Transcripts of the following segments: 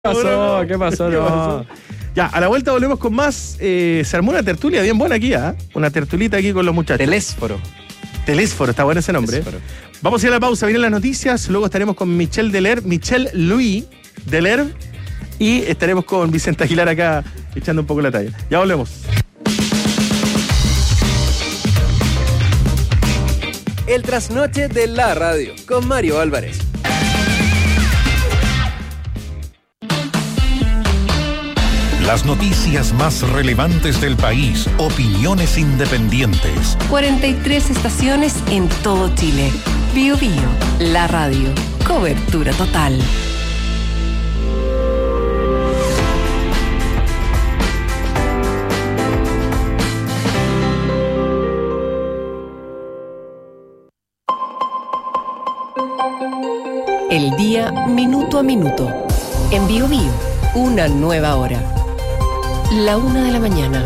pasó? ¿Qué pasó? No. Ya, a la vuelta volvemos con más. Se armó una tertulia bien buena aquí, ¿eh? Una tertulita aquí con los muchachos. Telésforo, está bueno ese nombre. Telésforo. Vamos a ir a la pausa, vienen las noticias, luego estaremos con Michel Louis Deler, y estaremos con Vicente Aguilar acá echando un poco la talla. Ya volvemos. El trasnoche de la radio, con Mario Álvarez. Las noticias más relevantes del país, opiniones independientes. 43 estaciones en todo Chile. Bío Bío, la radio. Cobertura total. El día minuto a minuto. En Bío Bío, una nueva hora. La 1 de la mañana.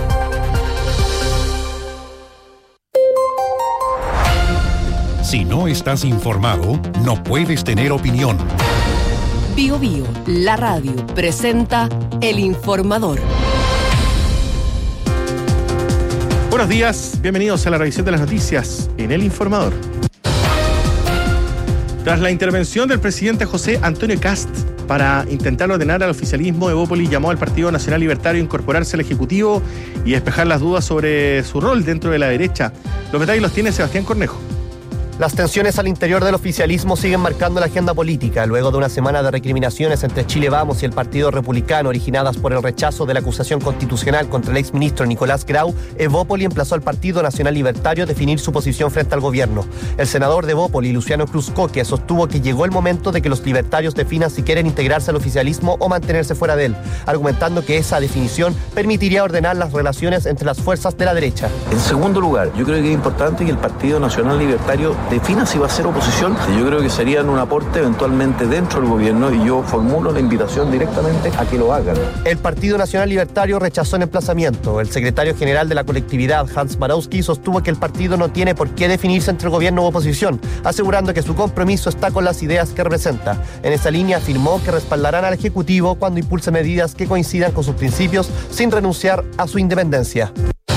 Si no estás informado, no puedes tener opinión. Bío Bío, la radio, presenta El Informador. Buenos días, bienvenidos a la revisión de las noticias en El Informador. Tras la intervención del presidente José Antonio Kast para intentar ordenar al oficialismo, Evópolis llamó al Partido Nacional Libertario a incorporarse al Ejecutivo y despejar las dudas sobre su rol dentro de la derecha. Los detalles los tiene Sebastián Cornejo. Las tensiones al interior del oficialismo siguen marcando la agenda política, luego de una semana de recriminaciones entre Chile Vamos y el Partido Republicano originadas por el rechazo de la acusación constitucional contra el exministro Nicolás Grau. Evópoli emplazó al Partido Nacional Libertario a definir su posición frente al gobierno. El senador de Evópoli, Luciano Cruzcoque, sostuvo que llegó el momento de que los libertarios definan si quieren integrarse al oficialismo o mantenerse fuera de él, argumentando que esa definición permitiría ordenar las relaciones entre las fuerzas de la derecha. En segundo lugar, yo creo que es importante que el Partido Nacional Libertario defina si va a ser oposición. Yo creo que serían un aporte eventualmente dentro del gobierno y yo formulo la invitación directamente a que lo hagan. El Partido Nacional Libertario rechazó el emplazamiento. El secretario general de la colectividad, Hans Marowski, sostuvo que el partido no tiene por qué definirse entre gobierno u oposición, asegurando que su compromiso está con las ideas que representa. En esa línea afirmó que respaldarán al Ejecutivo cuando impulse medidas que coincidan con sus principios sin renunciar a su independencia.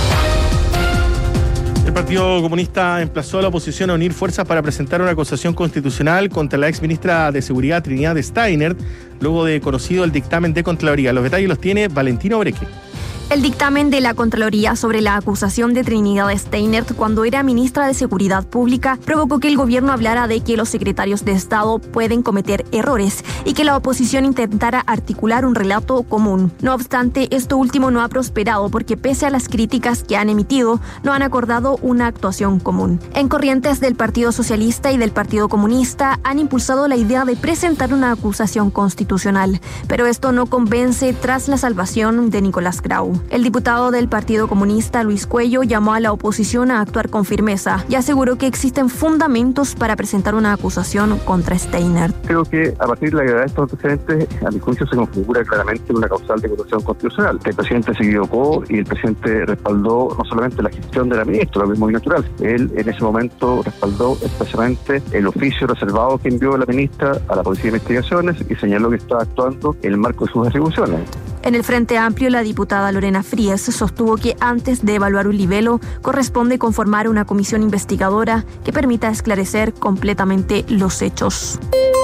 El Partido Comunista emplazó a la oposición a unir fuerzas para presentar una acusación constitucional contra la exministra de Seguridad Trinidad Steinert, luego de conocido el dictamen de Contraloría. Los detalles los tiene Valentino Breque. El dictamen de la Contraloría sobre la acusación de Trinidad Steinert cuando era ministra de Seguridad Pública provocó que el gobierno hablara de que los secretarios de Estado pueden cometer errores y que la oposición intentara articular un relato común. No obstante, esto último no ha prosperado porque pese a las críticas que han emitido, no han acordado una actuación común. En corrientes del Partido Socialista y del Partido Comunista han impulsado la idea de presentar una acusación constitucional, pero esto no convence tras la salvación de Nicolás Grau. El diputado del Partido Comunista, Luis Cuello, llamó a la oposición a actuar con firmeza y aseguró que existen fundamentos para presentar una acusación contra Steinert. Creo que a partir de la gravedad de estos antecedentes, a mi juicio se configura claramente una causal de corrupción constitucional. El presidente se equivocó y el presidente respaldó no solamente la gestión de la ministra, lo que es muy natural. Él en ese momento respaldó expresamente el oficio reservado que envió la ministra a la Policía de Investigaciones y señaló que estaba actuando en el marco de sus atribuciones. En el Frente Amplio, la diputada Lorena Frías sostuvo que antes de evaluar un libelo, corresponde conformar una comisión investigadora que permita esclarecer completamente los hechos.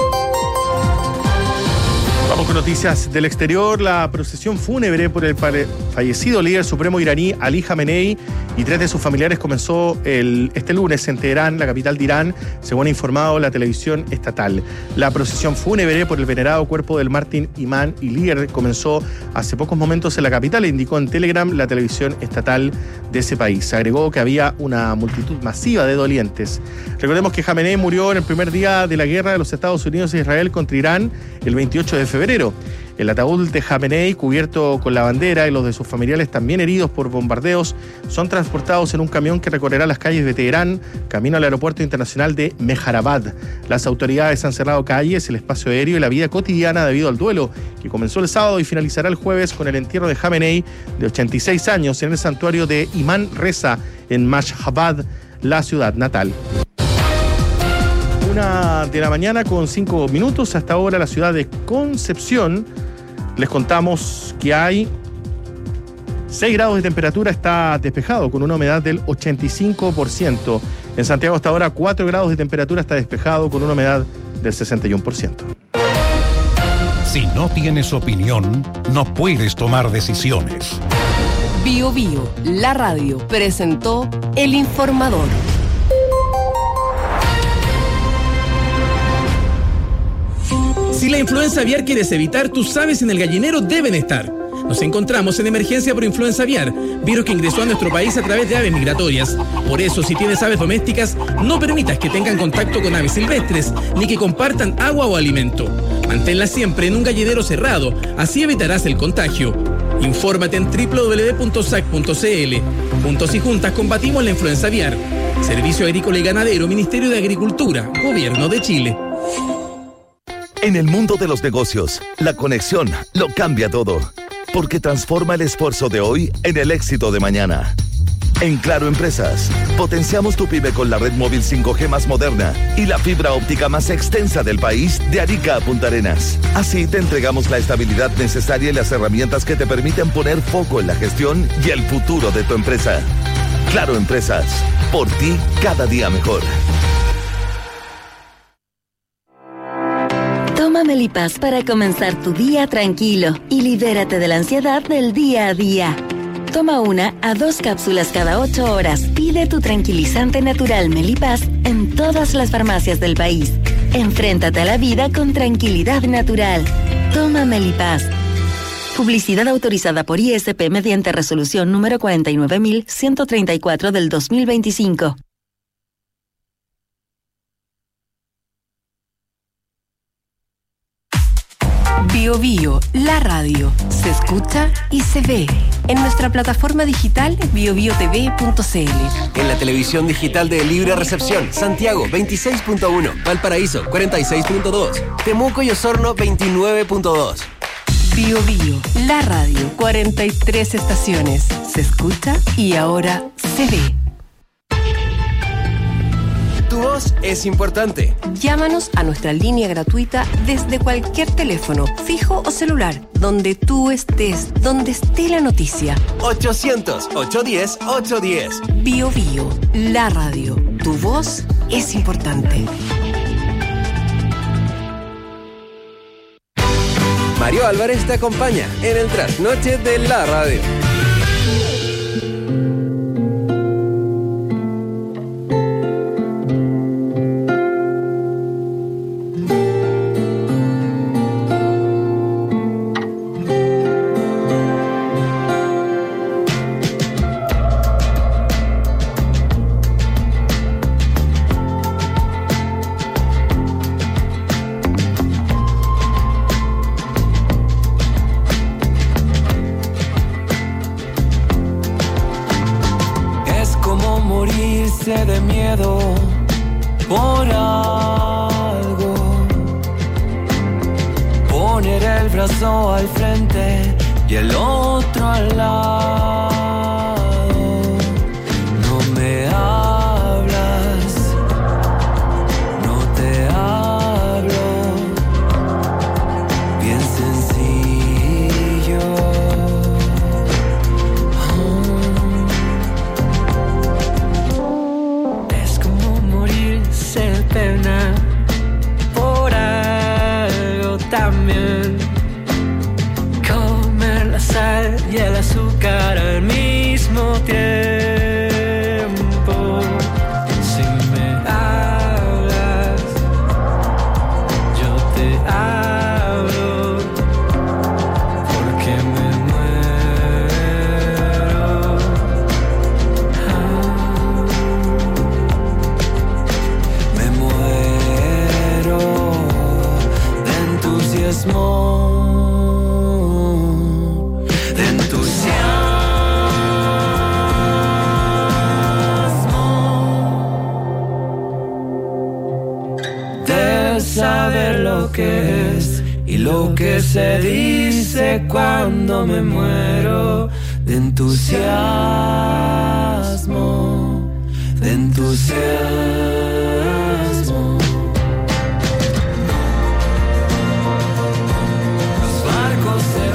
Vamos con noticias del exterior. La procesión fúnebre por el fallecido líder supremo iraní Ali Khamenei y 3 de sus familiares comenzó este lunes en Teherán, la capital de Irán, según ha informado la televisión estatal. La procesión fúnebre por el venerado cuerpo del mártir imán y líder comenzó hace pocos momentos en la capital, indicó en Telegram la televisión estatal de ese país. Agregó que había una multitud masiva de dolientes. Recordemos que Khamenei murió en el primer día de la guerra de los Estados Unidos e Israel contra Irán el 28 de febrero. El ataúd de Khamenei, cubierto con la bandera, y los de sus familiares, también heridos por bombardeos, son transportados en un camión que recorrerá las calles de Teherán, camino al aeropuerto internacional de Mehrabad. Las autoridades han cerrado calles, el espacio aéreo y la vida cotidiana debido al duelo, que comenzó el sábado y finalizará el jueves con el entierro de Khamenei, de 86 años, en el santuario de Imán Reza, en Mashhad, la ciudad natal. 1 de la mañana con 5 minutos. Hasta ahora la ciudad de Concepción les contamos que hay 6 grados de temperatura, está despejado con una humedad del 85%. En Santiago hasta ahora 4 grados de temperatura, está despejado con una humedad del 61%. Si no tienes opinión, no puedes tomar decisiones. Bio Bio, la radio, presentó El Informador. Si la influenza aviar quieres evitar, tus aves en el gallinero deben estar. Nos encontramos en emergencia por influenza aviar, virus que ingresó a nuestro país a través de aves migratorias. Por eso, si tienes aves domésticas, no permitas que tengan contacto con aves silvestres, ni que compartan agua o alimento. Manténlas siempre en un gallinero cerrado, así evitarás el contagio. Infórmate en www.sac.cl. Juntos y juntas combatimos la influenza aviar. Servicio Agrícola y Ganadero, Ministerio de Agricultura, Gobierno de Chile. En el mundo de los negocios, la conexión lo cambia todo, porque transforma el esfuerzo de hoy en el éxito de mañana. En Claro Empresas, potenciamos tu pyme con la red móvil 5G más moderna y la fibra óptica más extensa del país, de Arica a Punta Arenas. Así te entregamos la estabilidad necesaria y las herramientas que te permiten poner foco en la gestión y el futuro de tu empresa. Claro Empresas, por ti cada día mejor. Toma Melipaz para comenzar tu día tranquilo y libérate de la ansiedad del día a día. Toma 1 a 2 cápsulas cada 8 horas. Pide tu tranquilizante natural Melipaz en todas las farmacias del país. Enfréntate a la vida con tranquilidad natural. Toma Melipaz. Publicidad autorizada por ISP mediante resolución número 49.134 del 2025. Bio Bio, la radio, se escucha y se ve en nuestra plataforma digital biobiotv.cl. En la televisión digital de Libre Recepción, Santiago 26.1, Valparaíso 46.2, Temuco y Osorno 29.2. Bio Bio, la radio, 43 estaciones, se escucha y ahora se ve. Tu voz es importante. Llámanos a nuestra línea gratuita desde cualquier teléfono, fijo o celular, donde tú estés, donde esté la noticia. 800-810-810. Bio Bio, la radio. Tu voz es importante. Mario Álvarez te acompaña en el trasnoche de la radio. De miedo por algo, poner el brazo al frente y el otro al lado. No me hablas, no te hablo, bien sencillo. Pena por algo también, comer la sal y el azúcar al mismo tiempo. Si me hablas, yo te hablo, porque me muero. De entusiasmo, de saber lo que es y lo que se dice cuando me muero. De entusiasmo, de entusiasmo. Los barcos se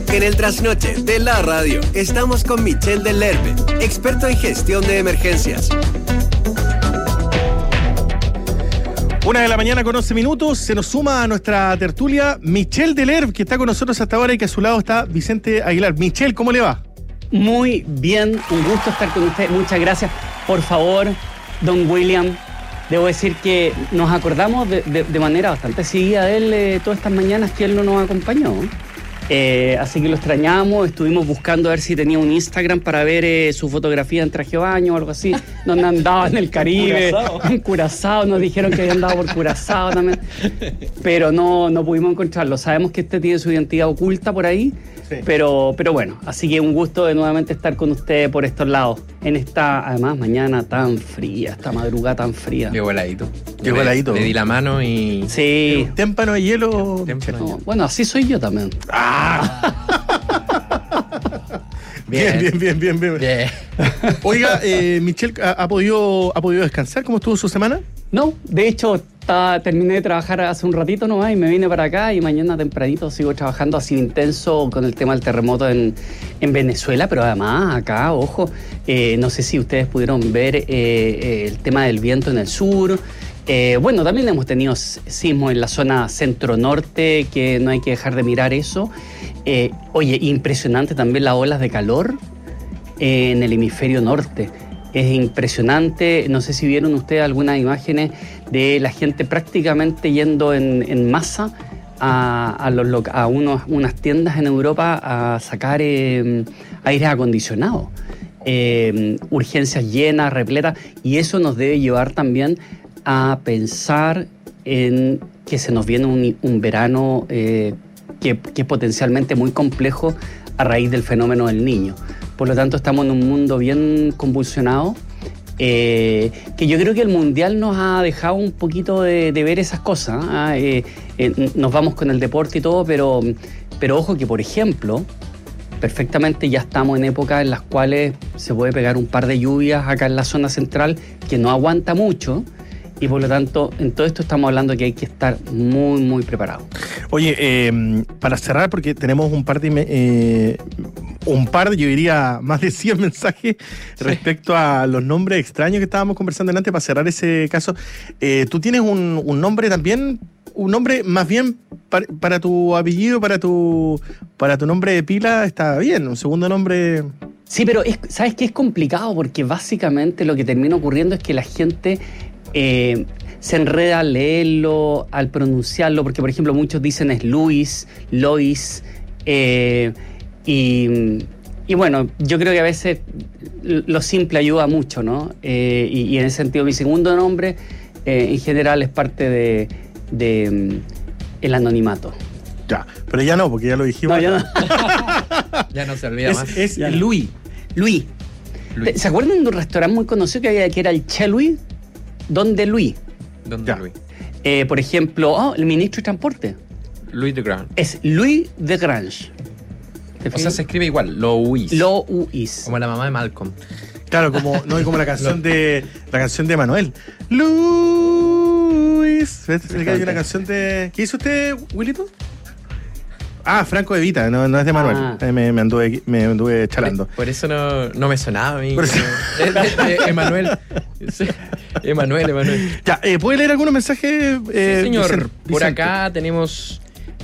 En el trasnoche de la radio estamos con Michel del Lerbe, experto en gestión de emergencias. 1:00 con 11 minutos. Se nos suma a nuestra tertulia Michel del Lerbe, que está con nosotros hasta ahora, y que a su lado está Vicente Aguilar. Michel, ¿cómo le va? Muy bien, un gusto estar con usted. Muchas gracias. Por favor, don William, debo decir que nos acordamos de manera bastante seguida de él todas estas mañanas que él no nos acompañó. Así que lo extrañamos, estuvimos buscando a ver si tenía un Instagram para ver su fotografía en traje de baño o algo así, donde andaba en el Caribe, en Curazao, nos dijeron que había andado por Curazao también, pero no pudimos encontrarlo. Sabemos que este tiene su identidad oculta por ahí, sí. pero bueno, así que un gusto de nuevamente estar con usted por estos lados, en esta, además, mañana tan fría, esta madrugada tan fría. Llegó heladito. Le di la mano y... Sí. Témpano de hielo. No, bueno, así soy yo también. Bien. Oiga, Michel, ¿ha podido descansar? ¿Cómo estuvo su semana? No, de hecho, terminé de trabajar hace un ratito nomás y me vine para acá y mañana tempranito sigo trabajando así intenso con el tema del terremoto en Venezuela, pero además acá, ojo, no sé si ustedes pudieron ver el tema del viento en el sur. Bueno, también hemos tenido sismos en la zona centro-norte, que no hay que dejar de mirar eso. Oye, impresionante también las olas de calor en el hemisferio norte. Es impresionante, no sé si vieron ustedes algunas imágenes de la gente prácticamente yendo en masa a unas tiendas en Europa a sacar aires acondicionados. Urgencias llenas, repletas, y eso nos debe llevar también a pensar en que se nos viene un verano que es potencialmente muy complejo a raíz del fenómeno del Niño. Por lo tanto, estamos en un mundo bien convulsionado, que yo creo que el Mundial nos ha dejado un poquito de ver esas cosas. Nos vamos con el deporte y todo, pero ojo que, por ejemplo, perfectamente ya estamos en épocas en las cuales se puede pegar un par de lluvias acá en la zona central que no aguanta mucho. Y por lo tanto, en todo esto estamos hablando que hay que estar muy, muy preparados. Oye, para cerrar, porque tenemos yo diría más de 100 mensajes respecto a los nombres extraños que estábamos conversando delante, para cerrar ese caso. Tú tienes un nombre también, un nombre más bien para tu apellido, para tu nombre de pila, está bien, un segundo nombre... Sí, pero ¿sabes qué? Es complicado porque básicamente lo que termina ocurriendo es que la gente... se enreda al leerlo, al pronunciarlo, porque por ejemplo muchos dicen es Luis, Lois, y bueno, yo creo que a veces lo simple ayuda mucho, ¿no? Y en ese sentido mi segundo nombre en general es parte de el anonimato. Ya, pero ya no, porque ya lo dijimos. No, ya no. Ya no se olvida más. Es Louis. ¿Se acuerdan de un restaurante muy conocido que había, que era el Che Louis? ¿Dónde Louis? ¿Dónde Louis? Por ejemplo, el ministro de Transporte. Louis de Grange. Es Louis de Grange. O sea, se escribe igual, Louis. Louis. Como la mamá de Malcolm. Claro, como la canción de Manuel. Luis. Hay una canción de... ¿Qué hizo usted, Willito? Franco de Vita, no es de Manuel. Me anduve chalando. Por eso no me sonaba a mí. Emanuel. Emanuel. Ya, ¿puede leer algunos mensajes? Sí, señor. Vicente. Por acá tenemos...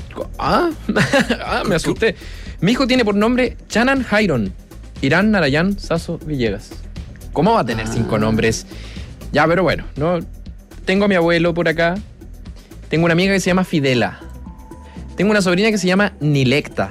me asusté. Mi hijo tiene por nombre Chanan Jairon Irán Narayan Sasso Villegas. ¿Cómo va a tener 5 nombres? Ya, pero bueno, no. Tengo a mi abuelo por acá. Tengo una amiga que se llama Fidela. Tengo una sobrina que se llama Nilecta.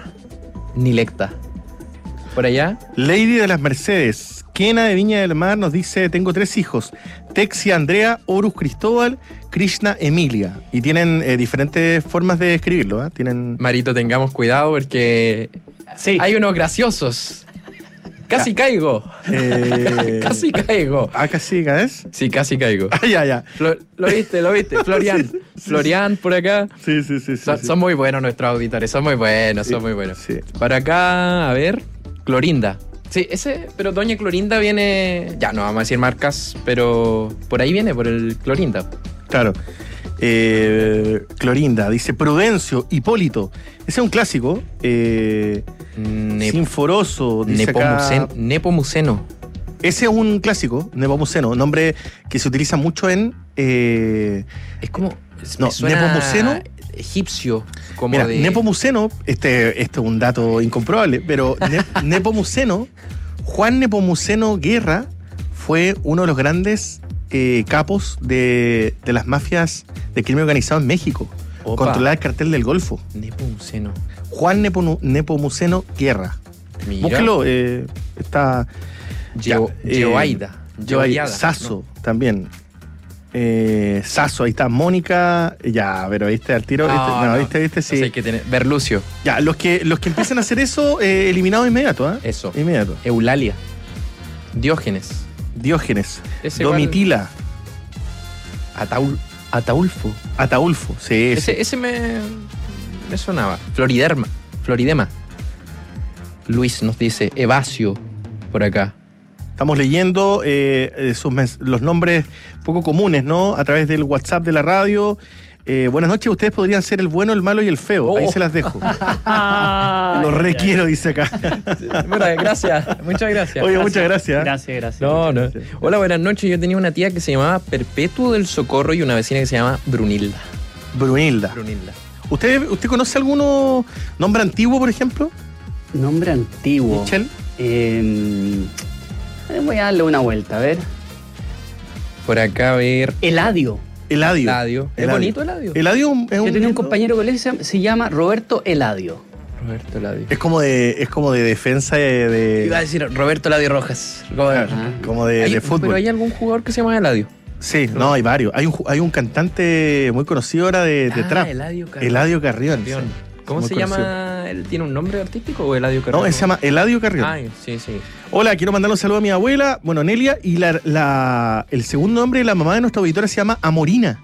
Por allá. Lady de las Mercedes. Kena de Viña del Mar nos dice: tengo 3 hijos. Texia Andrea, Horus Cristóbal, Krishna Emilia. Y tienen diferentes formas de escribirlo. Tienen... Marito, tengamos cuidado porque hay unos graciosos. Casi caigo. Casi caigo. ¿Casi caes? Sí, casi caigo. Ya. Lo viste. Florian. Sí. Florian por acá. Sí. Son muy buenos nuestros auditores, son muy buenos. Sí. Para acá, a ver, Clorinda. Sí, pero doña Clorinda viene... Ya, no vamos a decir marcas, pero por ahí viene, por el Clorinda. Claro. Clorinda, dice Prudencio, Hipólito. Ese es un clásico. Sinforoso, dice acá. Nepomuceno. Ese es un clásico, Nepomuceno, nombre que se utiliza mucho en... es como... No, Nepomuceno... egipcio. Como mira, de... Nepomuceno, este es un dato incomprobable, pero Nepomuceno, Juan Nepomuceno Guerra, fue uno de los grandes capos de las mafias de crimen organizado en México. Opa. Controlaba el cartel del Golfo. Nepomuceno. Juan Nepomuceno Guerra. Mira. Búsquelo, está... Geoaida. Sasso también. Sasso, ahí está. Mónica, ya, pero viste al tiro. Viste, sí. Hay que tener. Berlucio. Ya, los que empiezan a hacer eso, eliminados inmediato, ¿eh? Eso. Inmediato. Eulalia. Diógenes. Domitila. Ataulfo, sí. Ese me sonaba. Floridema. Luis nos dice Evasio por acá. Estamos leyendo los nombres poco comunes, ¿no? A través del WhatsApp de la radio. Buenas noches, ustedes podrían ser el bueno, el malo y el feo. Ahí se las dejo. Lo requiero, dice acá. Bueno, gracias. Muchas gracias. Oye, muchas gracias. Gracias. No. Hola, buenas noches. Yo tenía una tía que se llamaba Perpetuo del Socorro y una vecina que se llama Brunilda. ¿Usted conoce alguno nombre antiguo, por ejemplo? Nombre antiguo. ¿Michelle? Voy a darle una vuelta, a ver. Por acá, a ver. Eladio. ¿Es bonito Eladio? Eladio es Yo tenía un compañero de colegio que se llama Roberto Eladio. Es como de defensa de... Iba a decir Roberto Eladio Rojas. Como de fútbol. ¿Pero hay algún jugador que se llama Eladio? Sí, no, hay varios. Hay un cantante muy conocido ahora de trap. Eladio Carrión. Sí. ¿Cómo se llama? ¿Él tiene un nombre artístico o Eladio Carrión? No, él se llama Eladio Carrión. Sí. Hola, quiero mandar un saludo a mi abuela, Nelia, y el segundo nombre de la mamá de nuestra auditora se llama Amorina.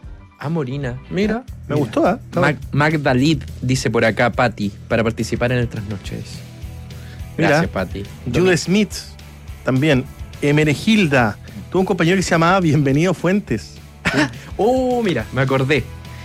Mira. Me gustó, ¿eh? Magdalid dice por acá, Patti, para participar en el Trasnoches. Gracias, Patti. Jude Smith, también. Emeregilda. Tuvo un compañero que se llamaba Bienvenido Fuentes. Mira, me acordé.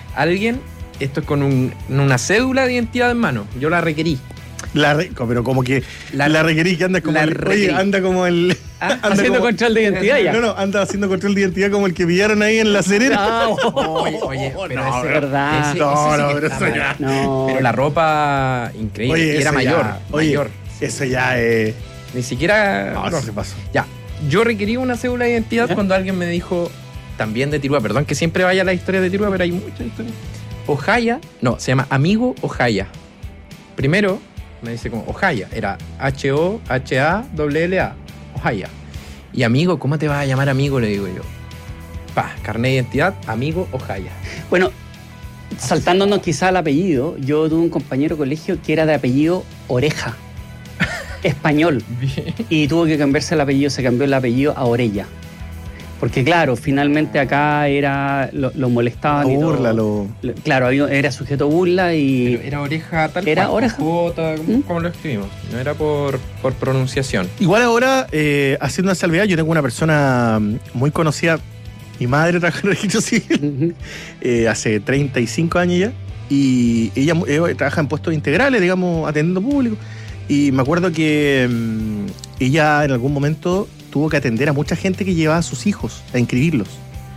Esto es con una cédula de identidad en mano. Yo la requerí. Pero como que la requerí, que anda como anda como el... haciendo control de identidad ya. No, anda haciendo control de identidad como el que pillaron ahí en La Serena. Oye, pero es verdad. Pero eso ya... Pero la ropa, increíble. Oye, era mayor. Eso ya es... Ni siquiera... No se pasó. Ya, yo requerí una cédula de identidad cuando alguien me dijo, también de Tirúa, perdón que siempre vaya la historia de Tirúa, pero hay muchas historias. Ojaya, se llama Amigo Ojaya. Primero me dice como Ojaya, era H-O-H-A-L-L-A, Ojaya. Y amigo, ¿cómo te vas a llamar amigo? Le digo yo. Carnet de identidad, Amigo Ojaya. Bueno, saltándonos quizá al apellido, yo tuve un compañero de colegio que era de apellido Oreja, español. Bien. Y tuvo que cambiarse el apellido, se cambió el apellido a Orella. Porque claro, finalmente acá lo molestaban. Burla, claro, era sujeto burla y... Pero era Oreja tal era cual. Oreja. Como lo escribimos. No era por pronunciación. Igual ahora, haciendo una salvedad, yo tengo una persona muy conocida, mi madre trabaja en el registro civil, hace 35 años ya, y ella trabaja en puestos integrales, digamos, atendiendo público. Y me acuerdo que ella en algún momento tuvo que atender a mucha gente que llevaba a sus hijos a inscribirlos.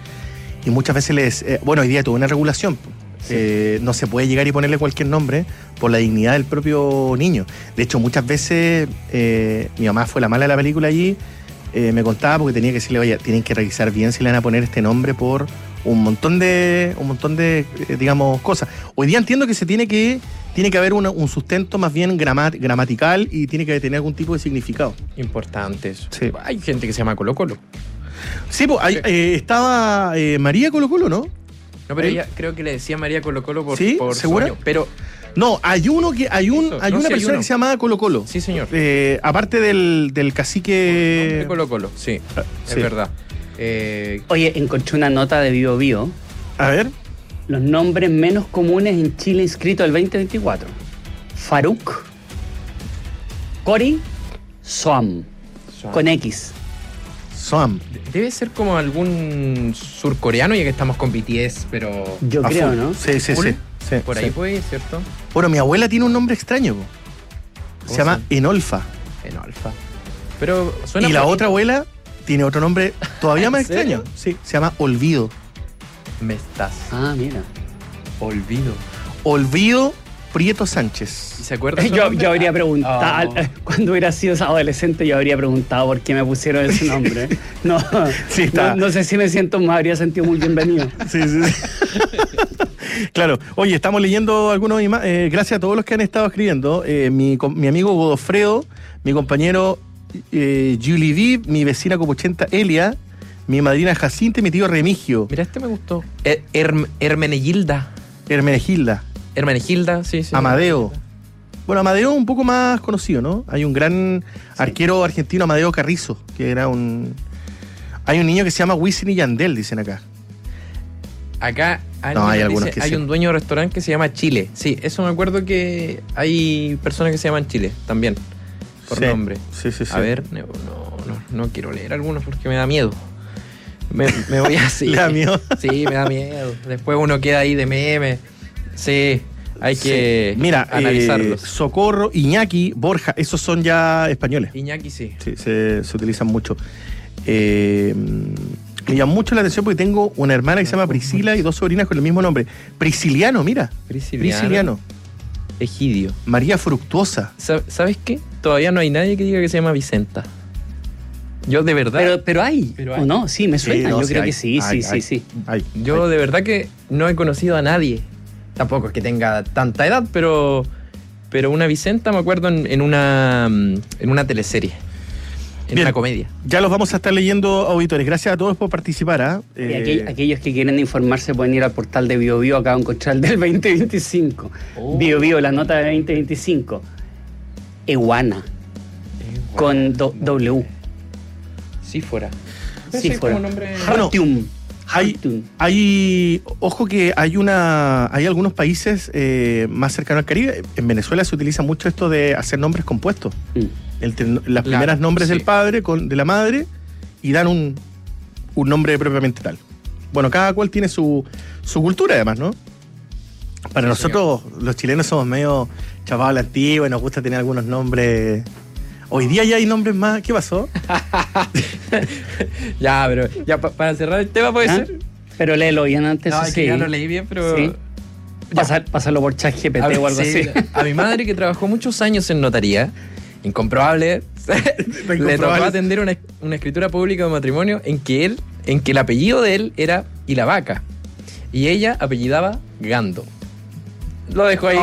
Y muchas veces hoy día tuvo una regulación. Sí. No se puede llegar y ponerle cualquier nombre por la dignidad del propio niño. De hecho, muchas veces mi mamá fue la mala de la película allí, me contaba porque tenía que decirle, oye, tienen que revisar bien si le van a poner este nombre por un montón de digamos, cosas. Hoy día entiendo que tiene que haber un sustento más bien gramatical y tiene que tener algún tipo de significado. Importante eso. Sí. Hay gente que se llama Colo Colo. Sí, pues estaba María Colo Colo, ¿no? No, pero ella creo que le decía María Colo Colo por ¿segura? Sueño, pero... No, hay una persona que se llamaba Colo Colo. Sí, señor. Aparte del cacique... De Colo Colo, sí. Es verdad. Oye, encontré una nota de Bio Bio. A ver. Los nombres menos comunes en Chile inscritos al 2024. Faruk, Cori, Soam. Con X. Soam. Debe ser como algún surcoreano, ya que estamos con BTS, pero... Yo creo, ¿no? Sí. Por ahí puede ir, ¿cierto? Bueno, mi abuela tiene un nombre extraño. Se llama Enolfa. Enolfa. Pero suena. Y la otra abuela tiene otro nombre todavía más extraño. Sí, se llama Olvido. Me estás. Ah, mira. Olvido Prieto Sánchez. ¿Y se acuerda? Yo habría preguntado, cuando hubiera sido adolescente, yo habría preguntado por qué me pusieron ese nombre. No, sí, no sé si me siento, me habría sentido muy bienvenido. Sí. Claro. Oye, estamos leyendo algunos gracias a todos los que han estado escribiendo. Mi amigo Godofredo, mi compañero Julie Viv, mi vecina copuchenta Elia, mi madrina Jacinta y mi tío Remigio. Mira, este me gustó. Hermenegilda, sí. Amadeo. Bueno, Amadeo es un poco más conocido, ¿no? Hay un gran arquero argentino, Amadeo Carrizo, que era un... Hay un niño que se llama Wisin y Yandel, dicen acá. Acá hay algunos que hay un dueño de restaurante que se llama Chile. Sí, eso me acuerdo que hay personas que se llaman Chile también, por nombre. Sí. A ver, no quiero leer algunos porque me da miedo. Me voy así. ¿Le da miedo? Sí, me da miedo. Después uno queda ahí de meme. Sí, hay que analizarlos. Socorro, Iñaki, Borja, esos son ya españoles. Iñaki, sí. Sí, se utilizan mucho. Me llama mucho la atención porque tengo una hermana que se llama Priscila y dos sobrinas con el mismo nombre. Prisciliano, mira. Prisciliano. Egidio. María Fructuosa. ¿Sabes qué? Todavía no hay nadie que diga que se llama Vicenta. Yo de verdad. Pero hay, ¿o no? Sí, me suena. Yo creo que sí. Yo de verdad que no he conocido a nadie. Tampoco es que tenga tanta edad, pero una Vicenta me acuerdo en una teleserie. En una comedia. Ya los vamos a estar leyendo, auditores. Gracias a todos por participar. Y aquellos que quieren informarse pueden ir al portal de BioBio. Acá van a encontrar el del 2025. BioBio, la nota de 2025. Eguana. Con W. Sífora. Hartium. Ojo que hay algunos países más cercanos al Caribe. En Venezuela se utiliza mucho esto de hacer nombres compuestos. Las primeras nombres del padre de la madre y dan un nombre propiamente tal. Bueno, cada cual tiene su cultura además, ¿no? Para nosotros, los chilenos, somos medio chavados a la antigua y nos gusta tener algunos nombres. Hoy día ya hay nombres más. ¿Qué pasó? Pero para cerrar el tema puede ser. Pero léelo bien antes. No, que ya lo leí bien, pero... Sí. Pásalo por ChatGPT o algo así. A mi madre, que trabajó muchos años en notaría, incomprobable, le tocó atender una escritura pública de matrimonio en que el apellido de él era Ilavaca y ella apellidaba Gando. Lo dejo ahí.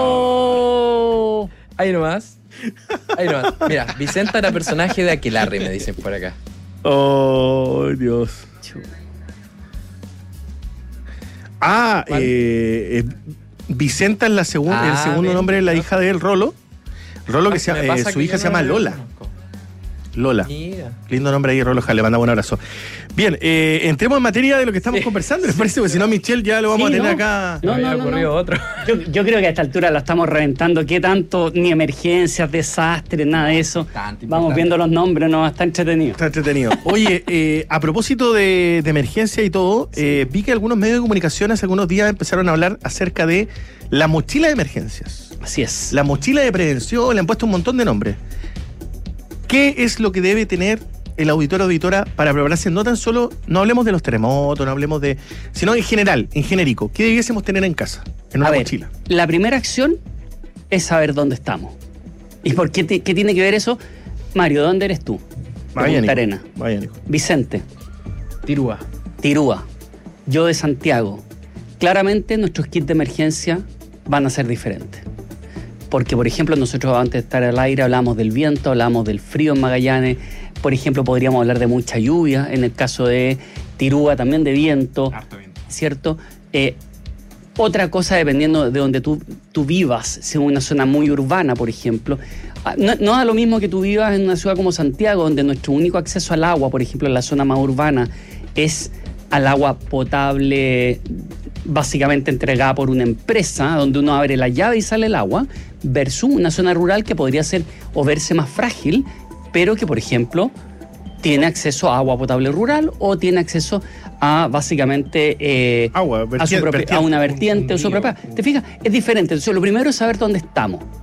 Ahí nomás. Mira, Vicenta era personaje de Aquelarre, me dicen por acá. Oh, Dios. Vicenta es el segundo nombre de la hija de él, Rolo. Que su hija se llama Lola. Lola. Mira. Lindo nombre ahí, Rolo. Le mandamos un abrazo. Bien, entremos en materia de lo que estamos conversando. ¿Les parece? Porque si no, Michelle ya lo vamos a tener acá. No. Otro. Yo creo que a esta altura la estamos reventando. ¿Qué tanto? Ni emergencias, desastres, nada de eso. Vamos viendo los nombres, no, está entretenido. Oye, a propósito de emergencia y todo, vi que algunos medios de comunicación hace algunos días empezaron a hablar acerca de la mochila de emergencias. Así es. La mochila de prevención, le han puesto un montón de nombres. ¿Qué es lo que debe tener el auditor o auditora para prepararse? No tan solo, no hablemos de los terremotos, no hablemos de... sino en general, en genérico. ¿Qué debiésemos tener en casa, en una mochila? La primera acción es saber dónde estamos. ¿Y por qué tiene que ver eso? Mario, ¿dónde eres tú? Vaya, Punta Arena. Vaya, Nico. Vicente. Tirúa. Yo de Santiago. Claramente nuestros kits de emergencia van a ser diferentes. Porque, por ejemplo, nosotros antes de estar al aire hablamos del viento, hablamos del frío en Magallanes. Por ejemplo, podríamos hablar de mucha lluvia. En el caso de Tirúa, también de viento. Harto viento. ¿Cierto? Otra cosa, dependiendo de donde tú vivas, si es una zona muy urbana, por ejemplo, no es lo mismo que tú vivas en una ciudad como Santiago, donde nuestro único acceso al agua, por ejemplo, en la zona más urbana, es al agua potable básicamente entregada por una empresa, donde uno abre la llave y sale el agua, versus una zona rural que podría ser o verse más frágil, pero que, por ejemplo, tiene acceso a agua potable rural o tiene acceso a básicamente a una vertiente o su propia. ¿Te fijas? Es diferente. Entonces, lo primero es saber dónde estamos.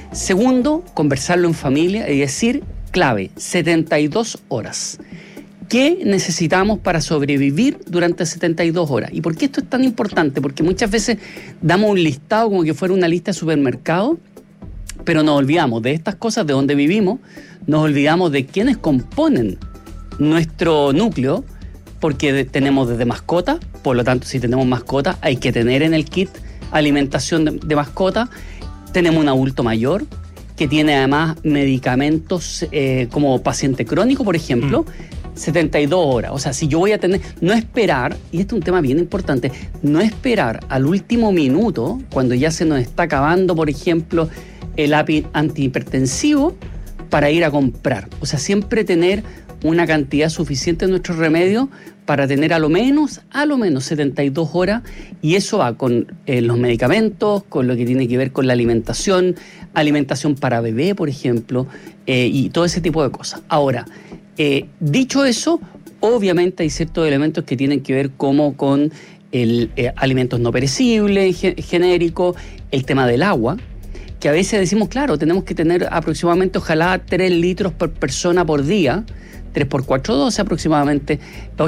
Segundo, conversarlo en familia y decir, clave, 72 horas. ¿Qué necesitamos para sobrevivir durante 72 horas? ¿Y por qué esto es tan importante? Porque muchas veces damos un listado como que fuera una lista de supermercado, pero nos olvidamos de estas cosas, de dónde vivimos, nos olvidamos de quiénes componen nuestro núcleo, porque tenemos desde mascota, por lo tanto, si tenemos mascota, hay que tener en el kit alimentación de mascota. Tenemos un adulto mayor que tiene además medicamentos como paciente crónico, por ejemplo, 72 horas. O sea, si yo voy a tener, no esperar, y este es un tema bien importante, no esperar al último minuto, cuando ya se nos está acabando, por ejemplo, el antihipertensivo, para ir a comprar. O sea, siempre tener una cantidad suficiente de nuestros remedios para tener a lo menos 72 horas, y eso va con los medicamentos, con lo que tiene que ver con la alimentación para bebé, por ejemplo, y todo ese tipo de cosas. Ahora, dicho eso, obviamente hay ciertos elementos que tienen que ver como con alimentos no perecibles, genéricos, el tema del agua, que a veces decimos, claro, tenemos que tener aproximadamente, ojalá, 3 litros por persona por día, 3 por 4, 12 aproximadamente,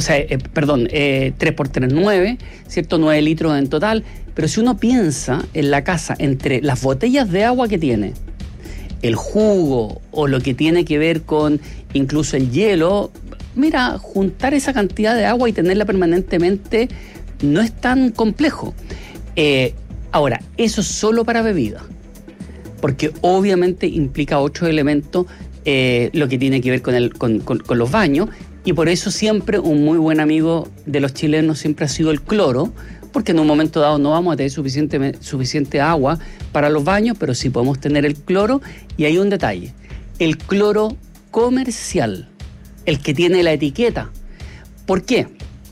3 por 3, 9, ¿cierto? 9 litros en total. Pero si uno piensa en la casa, entre las botellas de agua que tiene, el jugo o lo que tiene que ver con incluso el hielo, mira, juntar esa cantidad de agua y tenerla permanentemente no es tan complejo. Ahora, eso es solo para bebida, porque obviamente implica 8 elementos, lo que tiene que ver con los baños, y por eso siempre un muy buen amigo de los chilenos siempre ha sido el cloro, porque en un momento dado no vamos a tener suficiente agua para los baños, pero sí podemos tener el cloro. Y hay un detalle, el cloro comercial, el que tiene la etiqueta. ¿Por qué?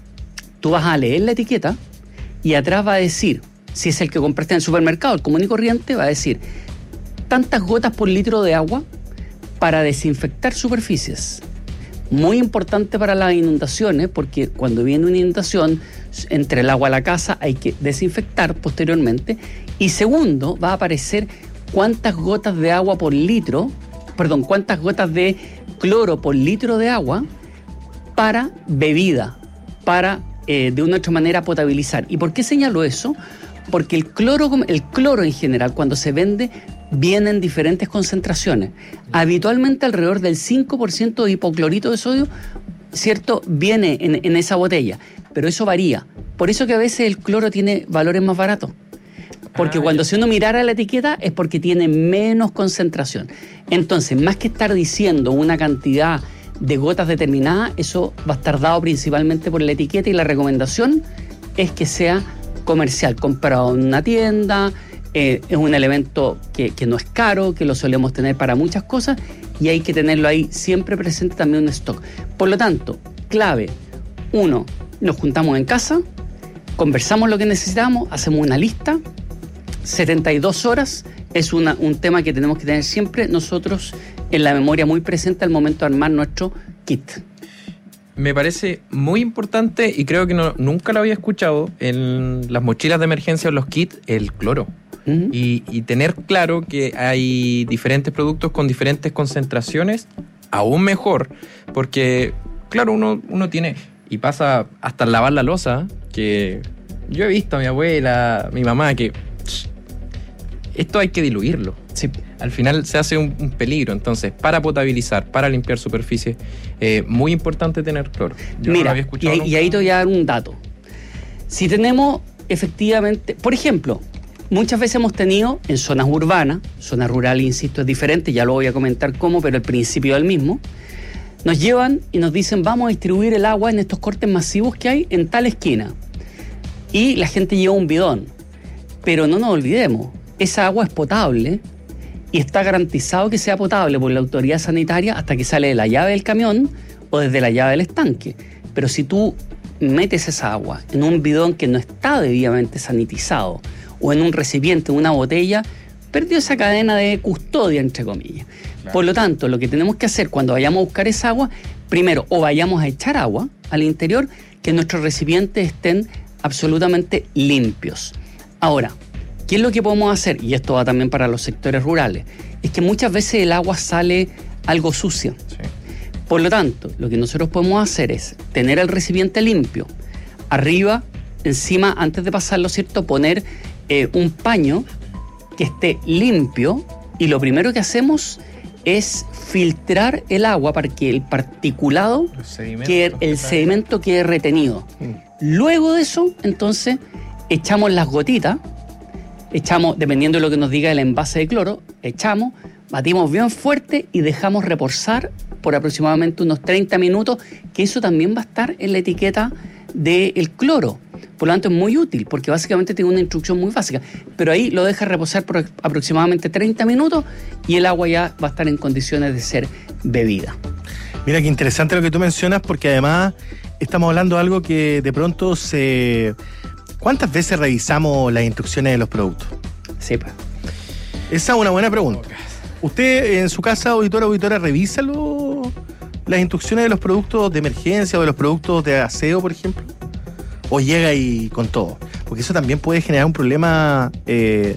Tú vas a leer la etiqueta y atrás va a decir, si es el que compraste en el supermercado, el común y corriente, va a decir tantas gotas por litro de agua para desinfectar superficies. Muy importante para las inundaciones, porque cuando viene una inundación, entre el agua a la casa hay que desinfectar posteriormente. Y segundo, va a aparecer cuántas gotas de agua por litro, cuántas gotas de cloro por litro de agua para bebida, para de una u otra manera potabilizar. ¿Y por qué señalo eso? Porque el cloro en general, cuando se vende, viene en diferentes concentraciones. Habitualmente alrededor del 5% de hipoclorito de sodio, ¿cierto?, viene en esa botella, pero eso varía. Por eso que a veces el cloro tiene valores más baratos. Porque si uno mirara la etiqueta es porque tiene menos concentración. Entonces, más que estar diciendo una cantidad de gotas determinada, eso va a estar dado principalmente por la etiqueta, y la recomendación es que sea comercial, comprado en una tienda. Es un elemento que no es caro, que lo solemos tener para muchas cosas, y hay que tenerlo ahí siempre presente también un stock. Por lo tanto, clave, 1, nos juntamos en casa, conversamos lo que necesitamos, hacemos una lista. 72 horas es un tema que tenemos que tener siempre nosotros en la memoria muy presente al momento de armar nuestro kit. Me parece muy importante, y creo que nunca lo había escuchado, en las mochilas de emergencia o los kits, el cloro. Y tener claro que hay diferentes productos con diferentes concentraciones, aún mejor, porque claro, uno tiene, y pasa hasta lavar la loza, que yo he visto a mi abuela, mi mamá, que esto hay que diluirlo. Sí. Al final se hace un peligro. Entonces, para potabilizar, para limpiar superficies, muy importante tener cloro. Yo no lo había escuchado nunca. Y ahí te voy a dar un dato. Si tenemos efectivamente, por ejemplo, muchas veces hemos tenido en zonas urbanas, zona rural, insisto, es diferente, ya lo voy a comentar cómo, pero el principio es el mismo. Nos llevan y nos dicen, vamos a distribuir el agua en estos cortes masivos que hay en tal esquina. Y la gente lleva un bidón. Pero no nos olvidemos, esa agua es potable y está garantizado que sea potable por la autoridad sanitaria hasta que sale de la llave del camión o desde la llave del estanque. Pero si tú metes esa agua en un bidón que no está debidamente sanitizado o en un recipiente, en una botella, perdió esa cadena de custodia, entre comillas. Claro. Por lo tanto, lo que tenemos que hacer cuando vayamos a buscar esa agua, primero, o vayamos a echar agua al interior, que nuestros recipientes estén absolutamente limpios. Ahora, ¿Qué es lo que podemos hacer? Y esto va también para los sectores rurales. Es que muchas veces el agua sale algo sucia. Sí. Por lo tanto, lo que nosotros podemos hacer es tener el recipiente limpio. Arriba, encima, antes de pasarlo, ¿cierto? Poner un paño que esté limpio, y lo primero que hacemos es filtrar el agua para que el particulado, el sedimento quede retenido. Luego de eso, entonces, echamos las gotitas, dependiendo de lo que nos diga el envase de cloro, batimos bien fuerte y dejamos reposar por aproximadamente unos 30 minutos, que eso también va a estar en la etiqueta del cloro. Por lo tanto, es muy útil, porque básicamente tiene una instrucción muy básica. Pero ahí lo deja reposar por aproximadamente 30 minutos y el agua ya va a estar en condiciones de ser bebida. Mira, qué interesante lo que tú mencionas, porque además estamos hablando de algo que de pronto ¿Cuántas veces revisamos las instrucciones de los productos? Sí, pues. Esa es una buena pregunta. ¿Usted en su casa, auditora, revisa las instrucciones de los productos de emergencia o de los productos de aseo, por ejemplo? ¿O llega y con todo? Porque eso también puede generar un problema en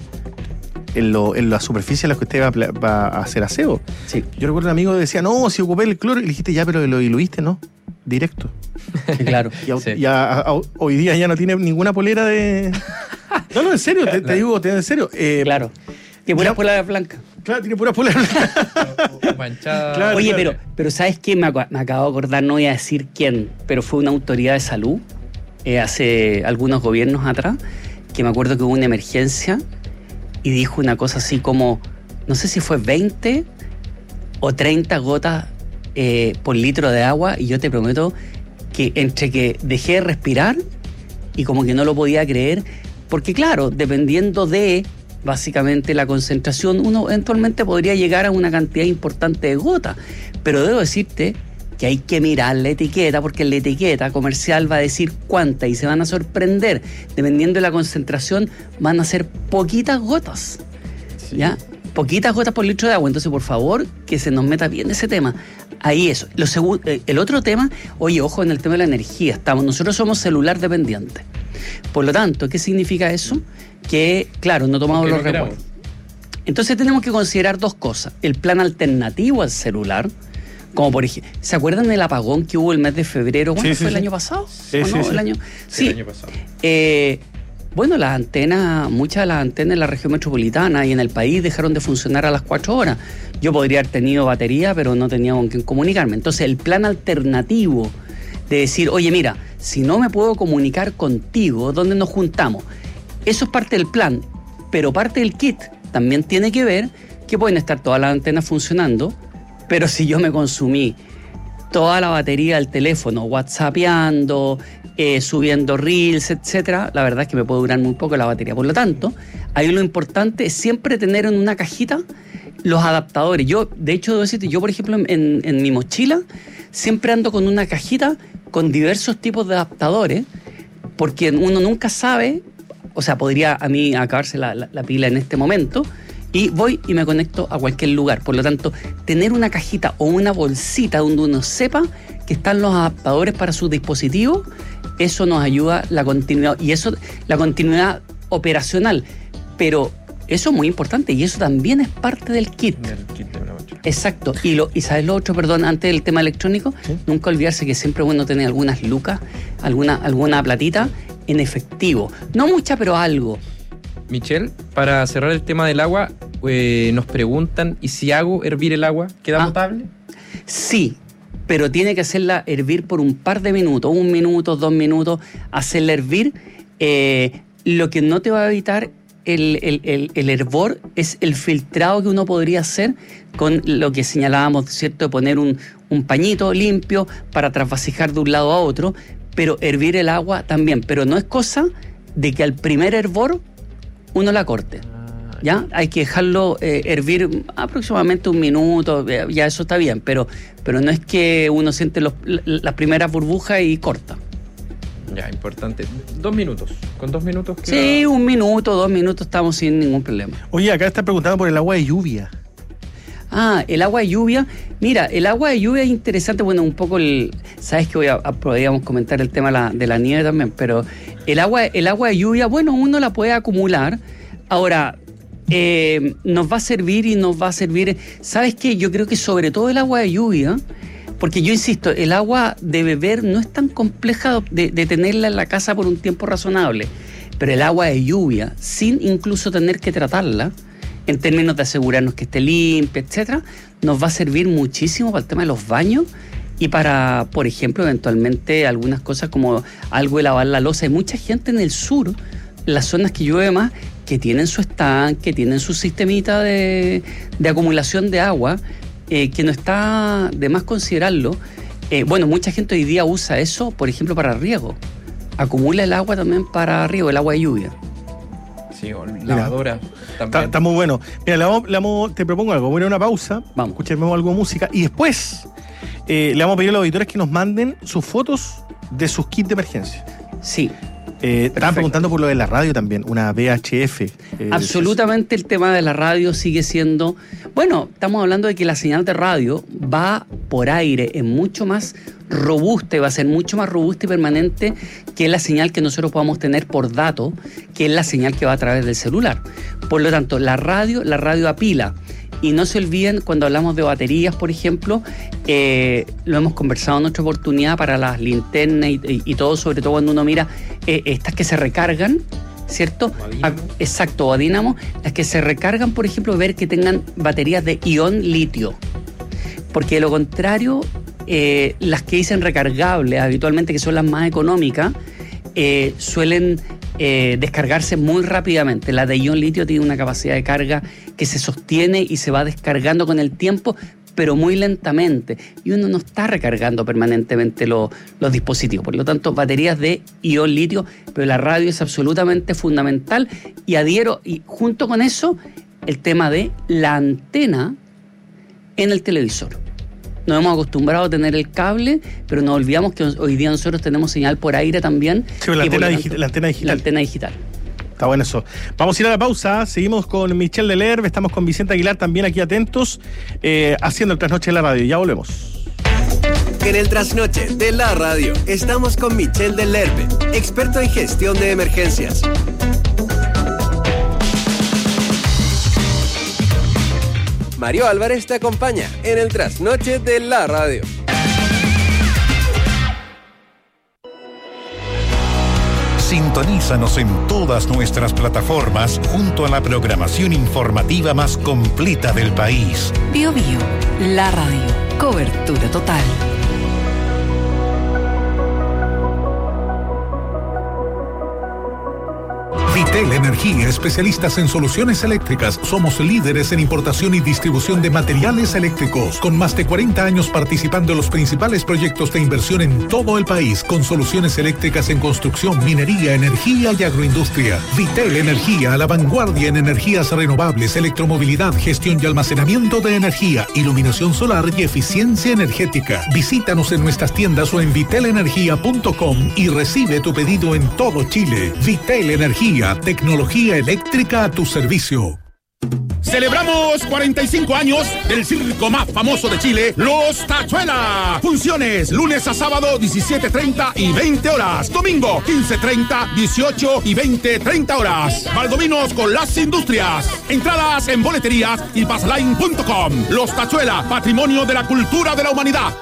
la superficie en la que usted va a hacer aseo. Sí. Yo recuerdo un amigo que decía, no, si ocupé el cloro, y le dijiste, ya, pero lo diluiste, ¿no? Directo. Sí, claro. Y hoy día ya no tiene ninguna polera de... No, en serio, te digo, en serio. Claro. Tiene pura polera blanca. Claro, tiene pura polera blanca. Manchada. Claro, Oye, claro. pero ¿sabes qué? Me acabo de acordar, no voy a decir quién, pero fue una autoridad de salud hace algunos gobiernos atrás, que me acuerdo que hubo una emergencia y dijo una cosa así como, no sé si fue 20 o 30 gotas por litro de agua, y yo te prometo que entre que dejé de respirar y como que no lo podía creer, porque claro, dependiendo de básicamente la concentración, uno eventualmente podría llegar a una cantidad importante de gotas, pero debo decirte que hay que mirar la etiqueta, porque la etiqueta comercial va a decir cuánta, y se van a sorprender, dependiendo de la concentración, van a ser poquitas gotas, sí. ¿Ya? Poquitas gotas por litro de agua. Entonces, por favor, que se nos meta bien ese tema. Ahí eso. El otro tema, oye, ojo en el tema de la energía. Nosotros somos celular dependientes. Por lo tanto, ¿qué significa eso? Que, claro, no tomamos los recuerdos. Entonces tenemos que considerar dos cosas. El plan alternativo al celular, como por ejemplo, ¿se acuerdan del apagón que hubo el mes de febrero? ¿Cuándo fue? ¿El año pasado? Sí. El año pasado. Bueno, muchas de las antenas en la región metropolitana y en el país dejaron de funcionar a las 4 horas. Yo podría haber tenido batería, pero no tenía con quién comunicarme. Entonces, el plan alternativo de decir, oye, mira, si no me puedo comunicar contigo, ¿dónde nos juntamos? Eso es parte del plan, pero parte del kit también tiene que ver que pueden estar todas las antenas funcionando, pero si yo me consumí toda la batería del teléfono, whatsappeando, subiendo reels, etcétera, la verdad es que me puede durar muy poco la batería. Por lo tanto, ahí lo importante es siempre tener en una cajita los adaptadores. Yo, de hecho, debo decirte, yo por ejemplo en mi mochila siempre ando con una cajita con diversos tipos de adaptadores, porque uno nunca sabe, o sea, podría a mí acabarse la pila en este momento, y voy y me conecto a cualquier lugar. Por lo tanto, tener una cajita o una bolsita donde uno sepa que están los adaptadores para sus dispositivos, eso nos ayuda la continuidad, y eso, la continuidad operacional. Pero eso es muy importante, y eso también es parte del kit. Exacto. Y ¿sabes lo otro? Perdón, antes del tema electrónico, ¿sí? Nunca olvidarse que siempre es bueno tener algunas lucas, alguna platita en efectivo. No mucha, pero algo. Michelle, para cerrar el tema del agua, nos preguntan, ¿y si hago hervir el agua, queda potable? Sí, pero tiene que hacerla hervir por un par de minutos, 1 minuto, 2 minutos, hacerla hervir. Lo que no te va a evitar el hervor es el filtrado que uno podría hacer con lo que señalábamos, ¿cierto? De poner un pañito limpio para trasvasijar de un lado a otro, pero hervir el agua también. Pero no es cosa de que al primer hervor uno la corte, ¿ya? Hay que dejarlo hervir aproximadamente 1 minuto, ya eso está bien, pero no es que uno siente las primeras burbujas y corta. Ya, importante. 2 minutos. ¿Con 2 minutos? Sí, 1 minuto, 2 minutos estamos sin ningún problema. Oye, acá está preguntando por el agua de lluvia. El agua de lluvia. Mira, el agua de lluvia es interesante. Bueno, un poco sabes que podríamos comentar el tema de la nieve también, pero el agua de lluvia, bueno, uno la puede acumular. Ahora, nos va a servir, ¿sabes qué? Yo creo que sobre todo el agua de lluvia, porque yo insisto, el agua de beber no es tan compleja de tenerla en la casa por un tiempo razonable, pero el agua de lluvia, sin incluso tener que tratarla, en términos de asegurarnos que esté limpia, etcétera, nos va a servir muchísimo para el tema de los baños y para, por ejemplo, eventualmente algunas cosas como algo de lavar la loza. Hay mucha gente en el sur, las zonas que llueve más, que tienen su estanque, tienen su sistemita de acumulación de agua, que no está de más considerarlo. Bueno, mucha gente hoy día usa eso, por ejemplo, para riego. Acumula el agua también para riego, el agua de lluvia. Sí, o lavadora. Está muy bueno. Mira, te propongo algo. Voy a una pausa, escuchemos algo de música y después le vamos a pedir a los auditores que nos manden sus fotos de sus kits de emergencia. Sí. Estaban preguntando por lo de la radio también, una VHF. Absolutamente el tema de la radio sigue siendo... Bueno, estamos hablando de que la señal de radio va por aire, es mucho más robusta y va a ser mucho más robusta y permanente que la señal que nosotros podamos tener por datos, que es la señal que va a través del celular. Por lo tanto, la radio a pila. Y no se olviden, cuando hablamos de baterías, por ejemplo, lo hemos conversado en otra oportunidad para las linternas y todo, sobre todo cuando uno mira estas que se recargan, ¿cierto? Exacto, o a dínamo, las que se recargan, por ejemplo, ver que tengan baterías de ion litio. Porque de lo contrario, las que dicen recargables, habitualmente, que son las más económicas, suelen descargarse muy rápidamente. La de ion litio tiene una capacidad de carga que se sostiene y se va descargando con el tiempo, pero muy lentamente. Y uno no está recargando permanentemente los dispositivos. Por lo tanto, baterías de ion litio, pero la radio es absolutamente fundamental. Y adhiero, y junto con eso, el tema de la antena en el televisor. Nos hemos acostumbrado a tener el cable, pero no olvidamos que hoy día nosotros tenemos señal por aire también. Sí, la antena digital. La antena digital. Está bueno eso. Vamos a ir a la pausa. Seguimos con Michelle Delerve. Estamos con Vicente Aguilar también aquí atentos, haciendo el Trasnoche de la radio. Ya volvemos. En el Trasnoche de la radio estamos con Michelle Delerve, experto en gestión de emergencias. Mario Álvarez te acompaña en el Trasnoche de la radio. Sintonízanos en todas nuestras plataformas junto a la programación informativa más completa del país. Bio Bio, la radio, cobertura total. Vitel Energía, especialistas en soluciones eléctricas. Somos líderes en importación y distribución de materiales eléctricos, con más de 40 años participando en los principales proyectos de inversión en todo el país, con soluciones eléctricas en construcción, minería, energía y agroindustria. Vitel Energía, a la vanguardia en energías renovables, electromovilidad, gestión y almacenamiento de energía, iluminación solar y eficiencia energética. Visítanos en nuestras tiendas o en vitelenergia.com y recibe tu pedido en todo Chile. Vitel Energía, tecnología eléctrica a tu servicio. Celebramos 45 años del circo más famoso de Chile, Los Tachuela. Funciones lunes a sábado 17:30 y 20 horas. Domingo 15:30, 18 y 20:30 horas. Valdominos con las industrias. Entradas en boleterías y passline.com. Los Tachuela, patrimonio de la cultura de la humanidad.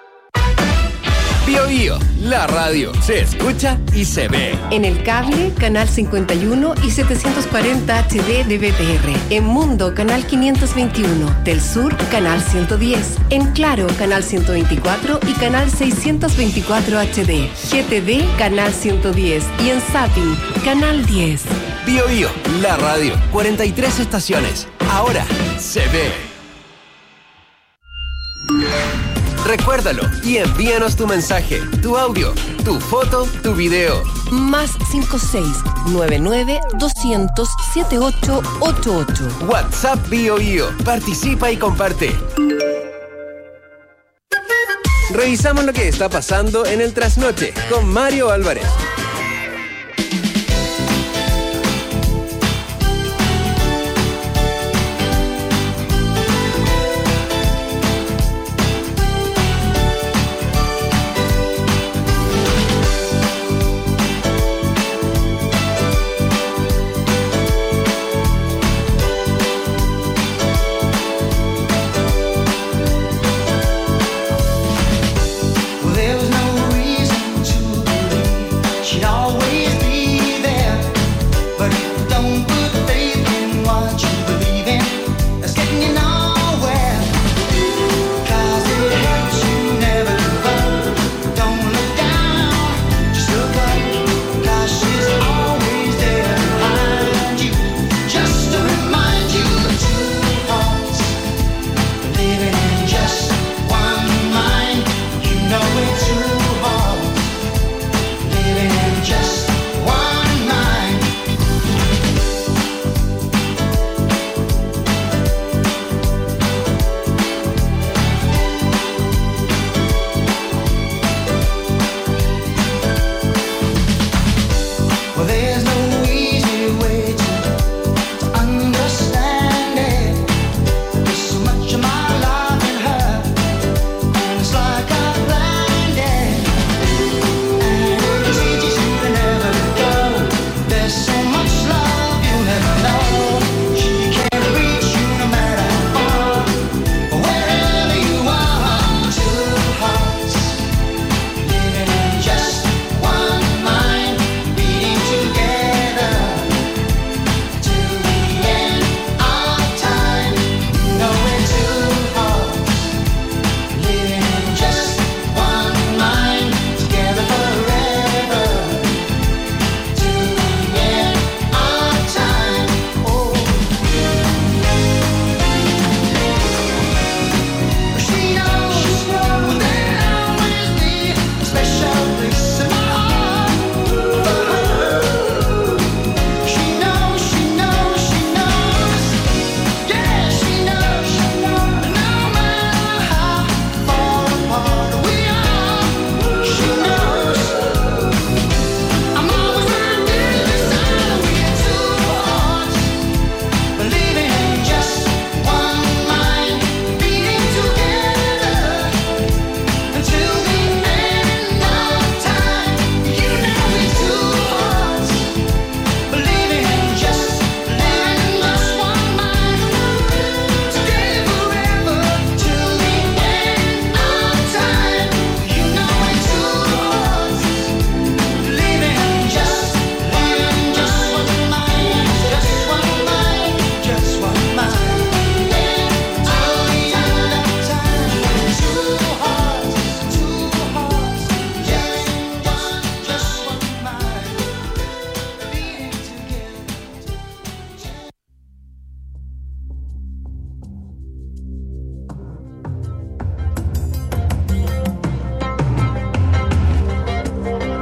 Bio Bio, la radio se escucha y se ve. En el cable, canal 51 y 740 HD de BTR. En Mundo, canal 521. Del Sur, canal 110. En Claro, canal 124 y canal 624 HD. GTD, canal 110. Y en Zapping, canal 10. Bio Bio, la radio, 43 estaciones. Ahora se ve. Recuérdalo y envíanos tu mensaje, tu audio, tu foto, tu video. Más 56-99-200-7888. WhatsApp Bio Bio. Participa y comparte. Revisamos lo que está pasando en el Trasnoche con Mario Álvarez.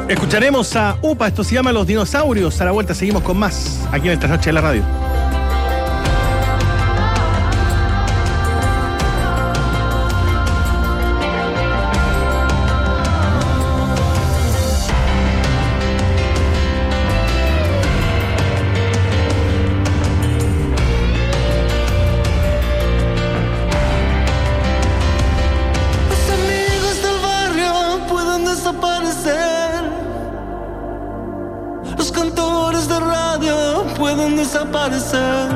Escucharemos a UPA, esto se llama Los Dinosaurios. A la vuelta seguimos con más aquí en el Trasnoche de la Radio. Desaparecer.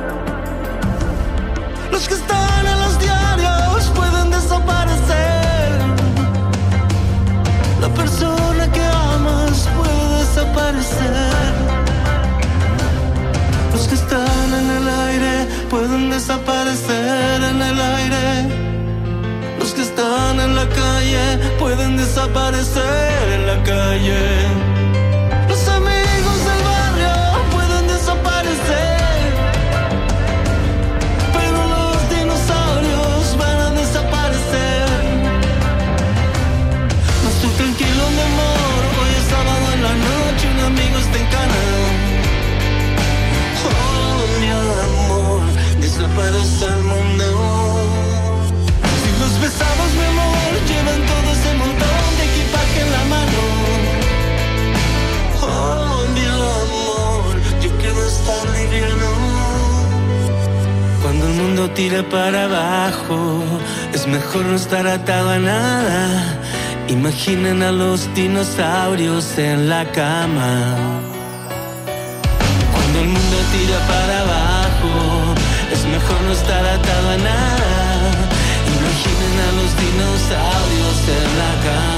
Los que están en los diarios pueden desaparecer. La persona que amas puede desaparecer. Los que están en el aire pueden desaparecer en el aire. Los que están en la calle pueden desaparecer en la calle. Pero los dinosaurios van a desaparecer. No estoy tranquilo, mi amor. Hoy es sábado en la noche, un amigo está en cana. Oh, mi amor, desaparece el mundo. Si los pesados, mi amor, llevan todo ese montón de equipaje en la mano. Oh, mi amor, yo quiero estar liviano. Cuando el mundo tira para abajo, es mejor no estar atado a nada. Imaginen a los dinosaurios en la cama. Cuando el mundo tira para abajo, es mejor no estar atado a nada. Imaginen a los dinosaurios en la cama.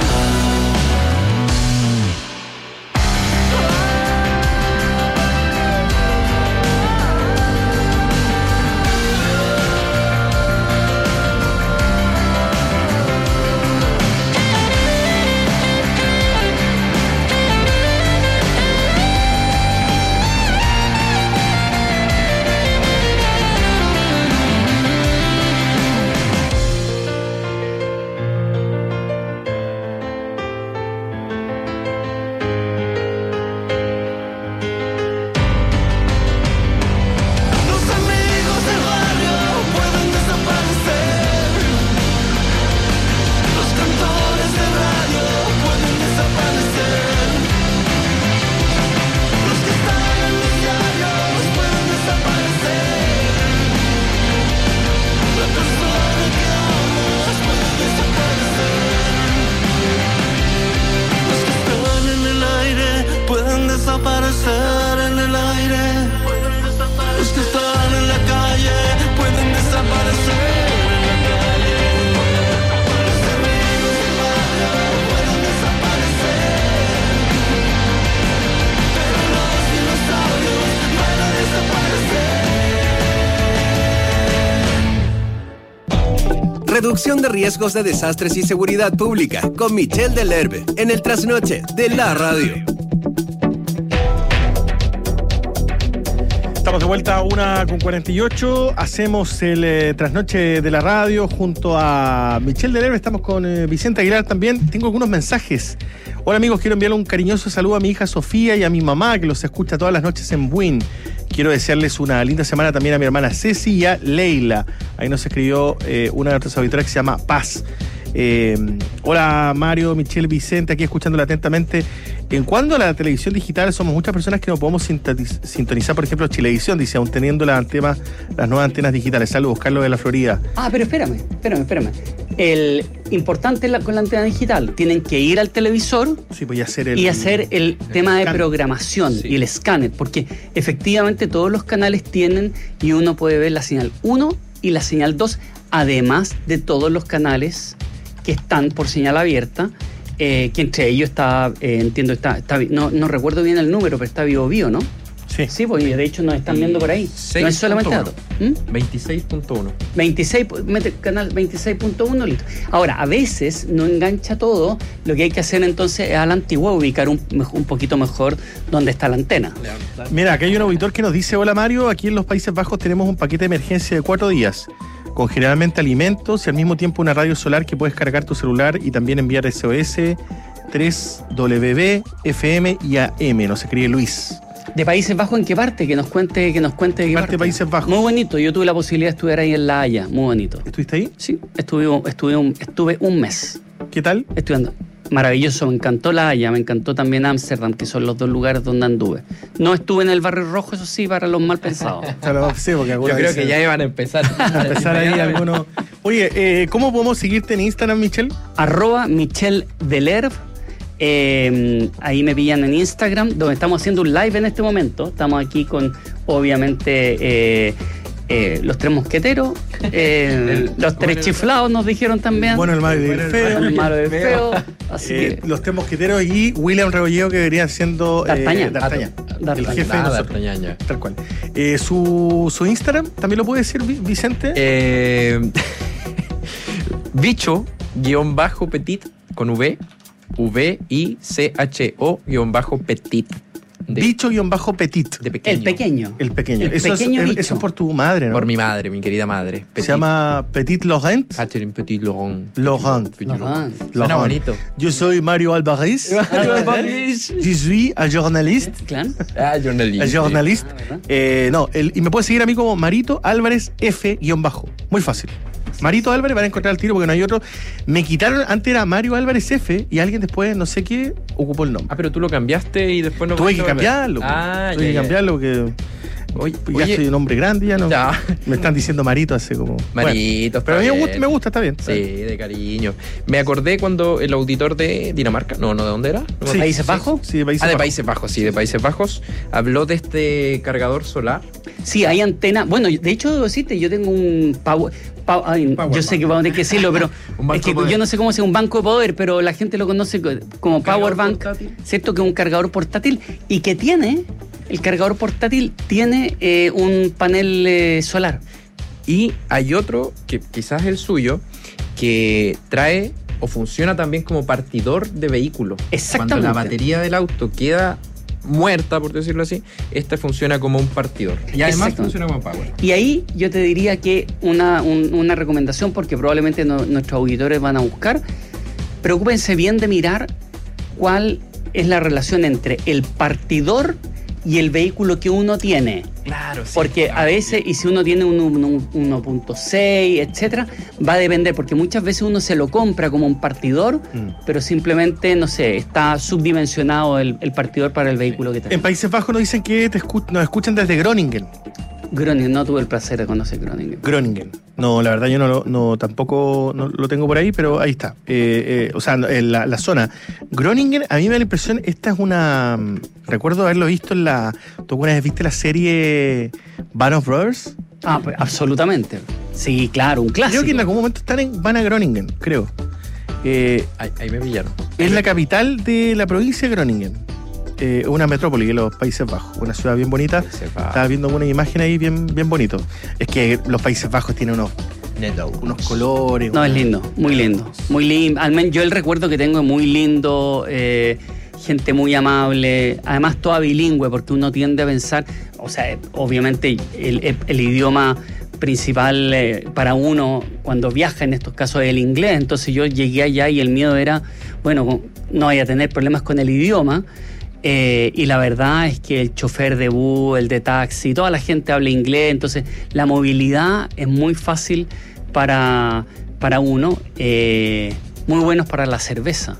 Desaparecer en el aire. Los que están en la calle pueden desaparecer en la calle. Los amigos del barrio pueden desaparecer. Pero los dinosaurios van a desaparecer. Reducción de riesgos de desastres y seguridad pública con Michelle Delerbe en el Trasnoche de la Radio. Estamos de vuelta a 1:48. Hacemos el Trasnoche de la Radio junto a Michelle Delerbe. Estamos con Vicente Aguilar también. Tengo algunos mensajes. Hola amigos, quiero enviarle un cariñoso saludo a mi hija Sofía y a mi mamá que los escucha todas las noches en Buin. Quiero desearles una linda semana también a mi hermana Ceci y a Leila. Ahí nos escribió una de nuestras auditoras que se llama Paz. Hola Mario, Michelle, Vicente, aquí escuchándola atentamente. En cuanto a la televisión digital, somos muchas personas que no podemos sintonizar, por ejemplo, Chilevisión, dice, aún teniendo las nuevas antenas digitales. Saludos, Carlos de la Florida. Ah, pero espérame. El importante con la antena digital, tienen que ir al televisor, sí, pues, y hacer el tema de programación, sí, y el escáner, porque efectivamente todos los canales tienen y uno puede ver la señal 1 y la señal 2, además de todos los canales que están por señal abierta, que entre ellos está, entiendo, está no recuerdo bien el número, pero está Bio, ¿no? Sí. Sí, porque de hecho nos están viendo por ahí. No es solamente datos. 26.1. Mete canal 26.1, listo. Ahora, a veces no engancha todo. Lo que hay que hacer entonces es a la antigua ubicar un poquito mejor dónde está la antena. Mira, aquí hay un auditor que nos dice: hola Mario, aquí en los Países Bajos tenemos un paquete de emergencia de 4 días, con generalmente alimentos y al mismo tiempo una radio solar que puedes cargar tu celular y también enviar SOS 3WB, FM y AM, no se escribe Luis. ¿De Países Bajos en qué parte? Que nos cuente de qué parte. Países Bajos. Muy bonito, yo tuve la posibilidad de estudiar ahí en La Haya, muy bonito. ¿Estuviste ahí? Sí, estuve un mes. ¿Qué tal? Estudiando. Maravilloso, me encantó La Haya, me encantó también Ámsterdam, que son los dos lugares donde anduve. No estuve en el Barrio Rojo, eso sí, para los mal pensados. Sí, porque yo creo que ya iban a empezar. Ahí algunos. Oye, ¿cómo podemos seguirte en Instagram, Michelle? @MichelDelerve. Ahí me pillan en Instagram, donde estamos haciendo un live en este momento. Estamos aquí con, obviamente, los tres mosqueteros, los tres chiflados nos dijeron también. Bueno, el malo y el feo. El malo y el feo. Así que los tres mosqueteros y William Rebolleo, que debería siendo D'Artagnan. El jefe de nosotros. Tal cual. Su Instagram, ¿también lo puede decir Vicente? Bicho_petit con V. VICHO_petit. Bicho_petit. De pequeño. El pequeño. El pequeño. El Eso pequeño es bicho. por tu madre, ¿no? Por mi madre, mi querida madre. Se llama Petit Laurent. Catherine Petit Laurent. Suena bonito. Yo soy Mario Alvarez. Je suis un journaliste. Claro. Journaliste. Y me puedes seguir a mí como Marito Álvarez F_. Muy fácil. Marito Álvarez, van a encontrar el tiro porque no hay otro. Me quitaron, antes era Mario Álvarez F y alguien después, no sé qué, ocupó el nombre. Ah, pero tú lo cambiaste y después no. Tuve que cambiarlo. Tuve que cambiarlo porque ya soy un hombre grande, ya no. Ya. Me están diciendo Marito hace como. Marito, bueno, pero a mí me gusta, está bien. Sí, de cariño. Me acordé cuando el auditor de Dinamarca, ¿de dónde era? Sí, ¿Países Bajos? Sí, de Países Bajos. De Países Bajos, sí, de Países Bajos. Habló de este cargador solar. Sí, hay antena. Bueno, de hecho, debo decirte, yo tengo un yo sé que vamos a tener que decirlo, pero es que yo no sé cómo sea un banco de poder, pero la gente lo conoce como Power Bank, ¿cierto? Que es un cargador portátil y que el cargador portátil tiene un panel solar. Y hay otro, que quizás es el suyo, que trae o funciona también como partidor de vehículo. Exactamente. Cuando la batería del auto queda muerta, por decirlo así, esta funciona como un partidor. Y además funciona como power. Y ahí yo te diría que una recomendación, porque probablemente nuestros auditores van a buscar, preocúpense bien de mirar cuál es la relación entre el partidor y el vehículo que uno tiene. Claro, sí. Porque a veces, y si uno tiene un 1.6, etcétera, va a depender, porque muchas veces uno se lo compra como un partidor, pero simplemente, no sé, está subdimensionado el partidor para el vehículo que tiene. En Países Bajos nos dicen que nos escuchan desde Groningen. Groningen, no tuve el placer de conocer Groningen. Groningen. No, la verdad yo tampoco lo tengo por ahí, pero ahí está. O sea, en la zona. Groningen, a mí me da la impresión, esta es una... Recuerdo haberlo visto en la... ¿Tú alguna vez viste la serie Band of Brothers? Ah, pues absolutamente. Sí, claro, un clásico. Creo que en algún momento van a Groningen, creo. Ahí me pillaron. Es la capital de la provincia de Groningen. Una metrópoli de los Países Bajos, una ciudad bien bonita. Estaba viendo una imagen ahí bien bonito. Es que los Países Bajos tienen unos colores. No, es lindo, muy lindo. Muy lindo. Al menos yo el recuerdo que tengo es muy lindo, gente muy amable, además toda bilingüe, porque uno tiende a pensar, o sea, obviamente el idioma principal para uno cuando viaja en estos casos es el inglés. Entonces yo llegué allá y el miedo era, bueno, no vaya a tener problemas con el idioma. Y la verdad es que el chofer de bus, el de taxi, toda la gente habla inglés, entonces la movilidad es muy fácil para uno, muy buenos para la cerveza.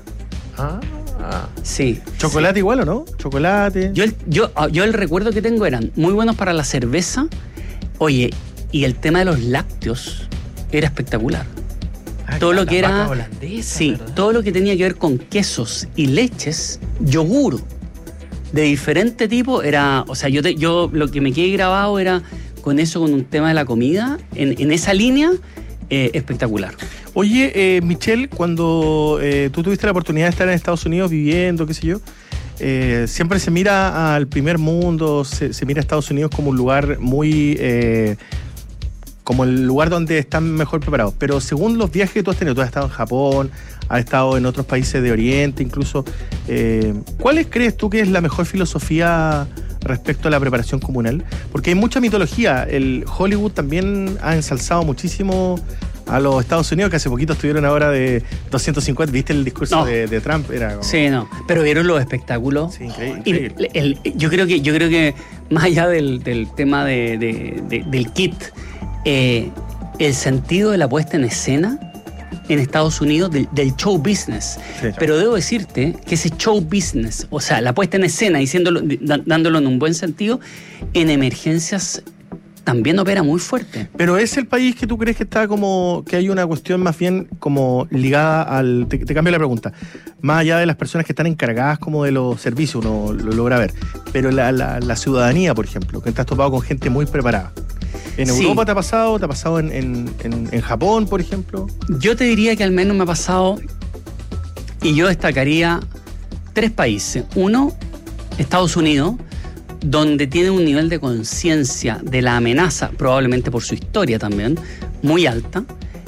Sí. ¿Chocolate igual o no? ¿Chocolate? Yo el recuerdo que tengo eran muy buenos para la cerveza, oye, y el tema de los lácteos era espectacular. Todo lo que era holandesa, sí, ¿verdad? Todo lo que tenía que ver con quesos y leches, yogur de diferente tipo era, o sea, yo lo que me quedé grabado era con eso, con un tema de la comida, en esa línea, espectacular. Oye, Michelle, cuando tú tuviste la oportunidad de estar en Estados Unidos viviendo, qué sé yo, siempre se mira al primer mundo, se mira a Estados Unidos como un lugar muy... como el lugar donde están mejor preparados. Pero según los viajes que tú has tenido, tú has estado en Japón, has estado en otros países de Oriente incluso, ¿cuáles crees tú que es la mejor filosofía respecto a la preparación comunal? Porque hay mucha mitología. El Hollywood también ha ensalzado muchísimo a los Estados Unidos, que hace poquito estuvieron ahora de 250. ¿Viste el discurso No. de Trump? Era como... Sí, no. Pero vieron los espectáculos. Sí, increíble. Yo creo que más allá del tema del kit, el sentido de la puesta en escena en Estados Unidos del show business. Sí. Pero debo decirte que ese show business, o sea, la puesta en escena, dándolo en un buen sentido, en emergencias también opera muy fuerte. Pero es el país que tú crees que está como, que hay una cuestión más bien como ligada al, te cambio la pregunta, más allá de las personas que están encargadas como de los servicios, uno lo logra ver, pero la ciudadanía, por ejemplo, que te has topado con gente muy preparada. ¿En Europa te ha pasado? ¿Te ha pasado en Japón, por ejemplo? Yo te diría que al menos me ha pasado, y yo destacaría 3 países. Uno, Estados Unidos, donde tiene un nivel de conciencia de la amenaza, probablemente por su historia también, muy alta.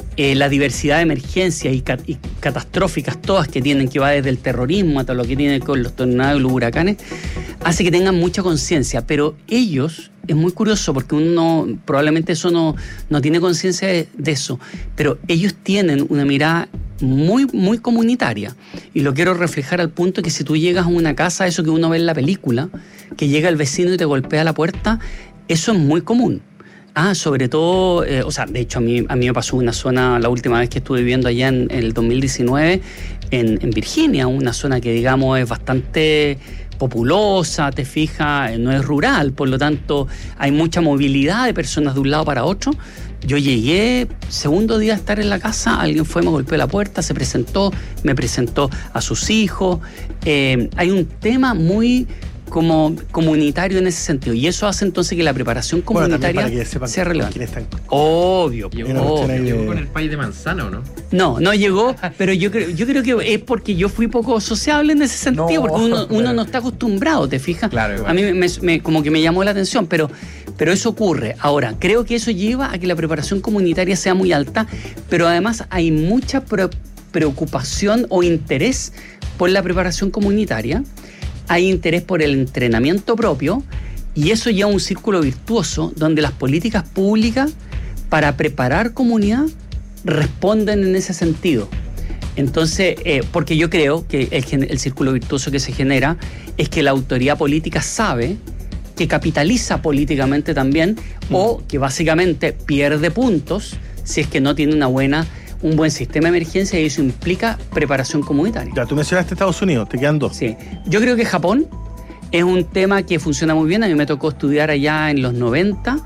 La diversidad de emergencias y catastróficas todas que tienen, que va desde el terrorismo hasta lo que tiene con los tornados y los huracanes, hace que tengan mucha conciencia. Pero ellos, es muy curioso porque uno probablemente eso no tiene conciencia de eso, pero ellos tienen una mirada muy, muy comunitaria. Y lo quiero reflejar al punto que si tú llegas a una casa, eso que uno ve en la película, que llega el vecino y te golpea la puerta, eso es muy común. Sobre todo, o sea, de hecho a mí me pasó una zona, la última vez que estuve viviendo allá en el 2019, en Virginia, una zona que digamos es bastante populosa, te fijas, no es rural, por lo tanto hay mucha movilidad de personas de un lado para otro. Yo llegué, segundo día de estar en la casa, alguien fue, me golpeó la puerta, se presentó, me presentó a sus hijos. Hay un tema muy como comunitario en ese sentido, y eso hace entonces que la preparación comunitaria sea relevante. Obvio. Llegó con el pay de manzana, ¿o no? No llegó, pero yo creo que es porque yo fui poco sociable en ese sentido, porque uno no está acostumbrado, ¿te fijas? Claro, a mí me como que me llamó la atención, pero eso ocurre. Ahora, creo que eso lleva a que la preparación comunitaria sea muy alta, pero además hay mucha preocupación o interés por la preparación comunitaria. Hay interés por el entrenamiento propio, y eso lleva a un círculo virtuoso donde las políticas públicas para preparar comunidad responden en ese sentido. Entonces, porque yo creo que el círculo virtuoso que se genera es que la autoridad política sabe que capitaliza políticamente también, o que básicamente pierde puntos si es que no tiene un buen sistema de emergencia, y eso implica preparación comunitaria. Ya, tú mencionaste Estados Unidos, te quedan 2. Sí, yo creo que Japón es un tema que funciona muy bien. A mí me tocó estudiar allá en los 90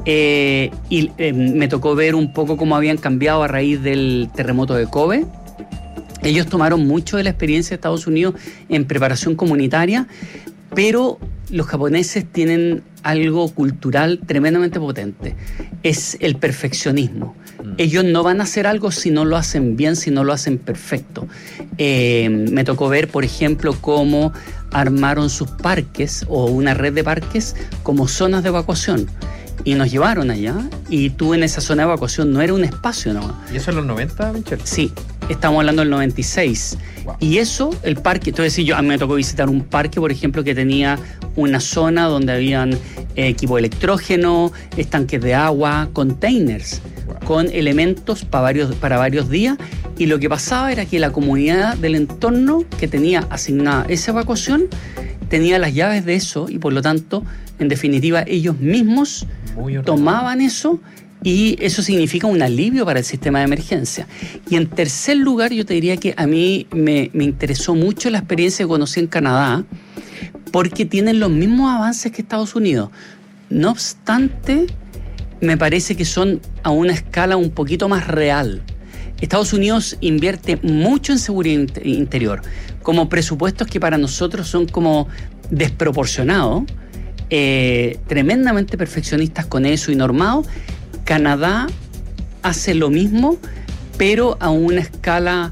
y me tocó ver un poco cómo habían cambiado a raíz del terremoto de Kobe. Ellos tomaron mucho de la experiencia de Estados Unidos en preparación comunitaria, pero los japoneses tienen algo cultural tremendamente potente. Es el perfeccionismo. Ellos no van a hacer algo si no lo hacen bien, si no lo hacen perfecto. Me tocó ver, por ejemplo, cómo armaron sus parques o una red de parques como zonas de evacuación. Y nos llevaron allá, y tú en esa zona de evacuación no era un espacio nomás. ¿Y eso en los 90, Michel? Sí, estamos hablando del 96. Wow. Y eso, el parque, entonces a mí me tocó visitar un parque, por ejemplo, que tenía una zona donde habían equipo electrógeno, estanques de agua, containers, con elementos para varios días. Y lo que pasaba era que la comunidad del entorno que tenía asignada esa evacuación tenía las llaves de eso, y por lo tanto, en definitiva, ellos mismos tomaban eso, y eso significa un alivio para el sistema de emergencia. Y en tercer lugar, yo te diría que a mí me interesó mucho la experiencia que conocí en Canadá, porque tienen los mismos avances que Estados Unidos. No obstante, me parece que son a una escala un poquito más real. Estados Unidos invierte mucho en seguridad interior, como presupuestos que para nosotros son como desproporcionados, tremendamente perfeccionistas con eso y normados. Canadá hace lo mismo, pero a una escala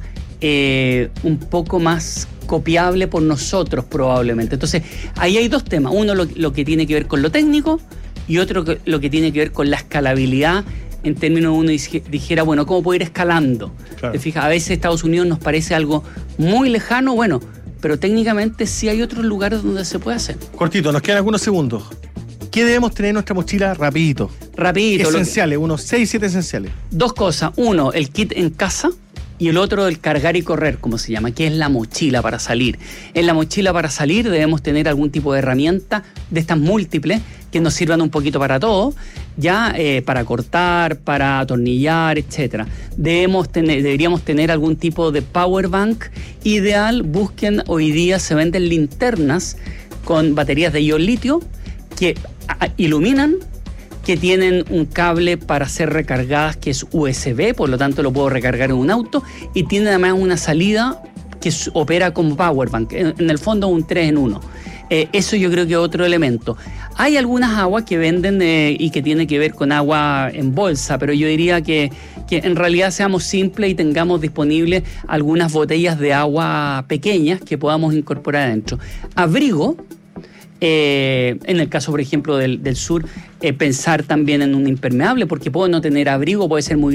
un poco más copiable por nosotros probablemente. Entonces, ahí hay 2 temas. Uno, lo que tiene que ver con lo técnico, y otro, lo que tiene que ver con la escalabilidad, en términos de uno dijera, bueno, ¿cómo puedo ir escalando? Claro. ¿Te fijas? A veces Estados Unidos nos parece algo muy lejano, bueno, pero técnicamente sí hay otros lugares donde se puede hacer. Cortito, nos quedan algunos segundos. ¿Qué debemos tener en nuestra mochila? Rapidito. Rapidito. Esenciales, unos 6, 7 esenciales. Dos cosas. Uno, el kit en casa. Y el otro, el cargar y correr, como se llama, que es la mochila para salir. En la mochila para salir debemos tener algún tipo de herramienta de estas múltiples que nos sirvan un poquito para todo, ya para cortar, para atornillar, etcétera. Deberíamos tener algún tipo de power bank. Ideal, busquen, hoy día se venden linternas con baterías de ion litio que iluminan, que tienen un cable para ser recargadas que es USB, por lo tanto lo puedo recargar en un auto, y tiene además una salida que opera como powerbank, en el fondo un 3 en 1. Eso yo creo que es otro elemento. Hay algunas aguas que venden y que tienen que ver con agua en bolsa, pero yo diría que en realidad seamos simples y tengamos disponibles algunas botellas de agua pequeñas que podamos incorporar adentro. Abrigo. En el caso, por ejemplo, del sur, pensar también en un impermeable, porque puedo no tener abrigo, puede ser muy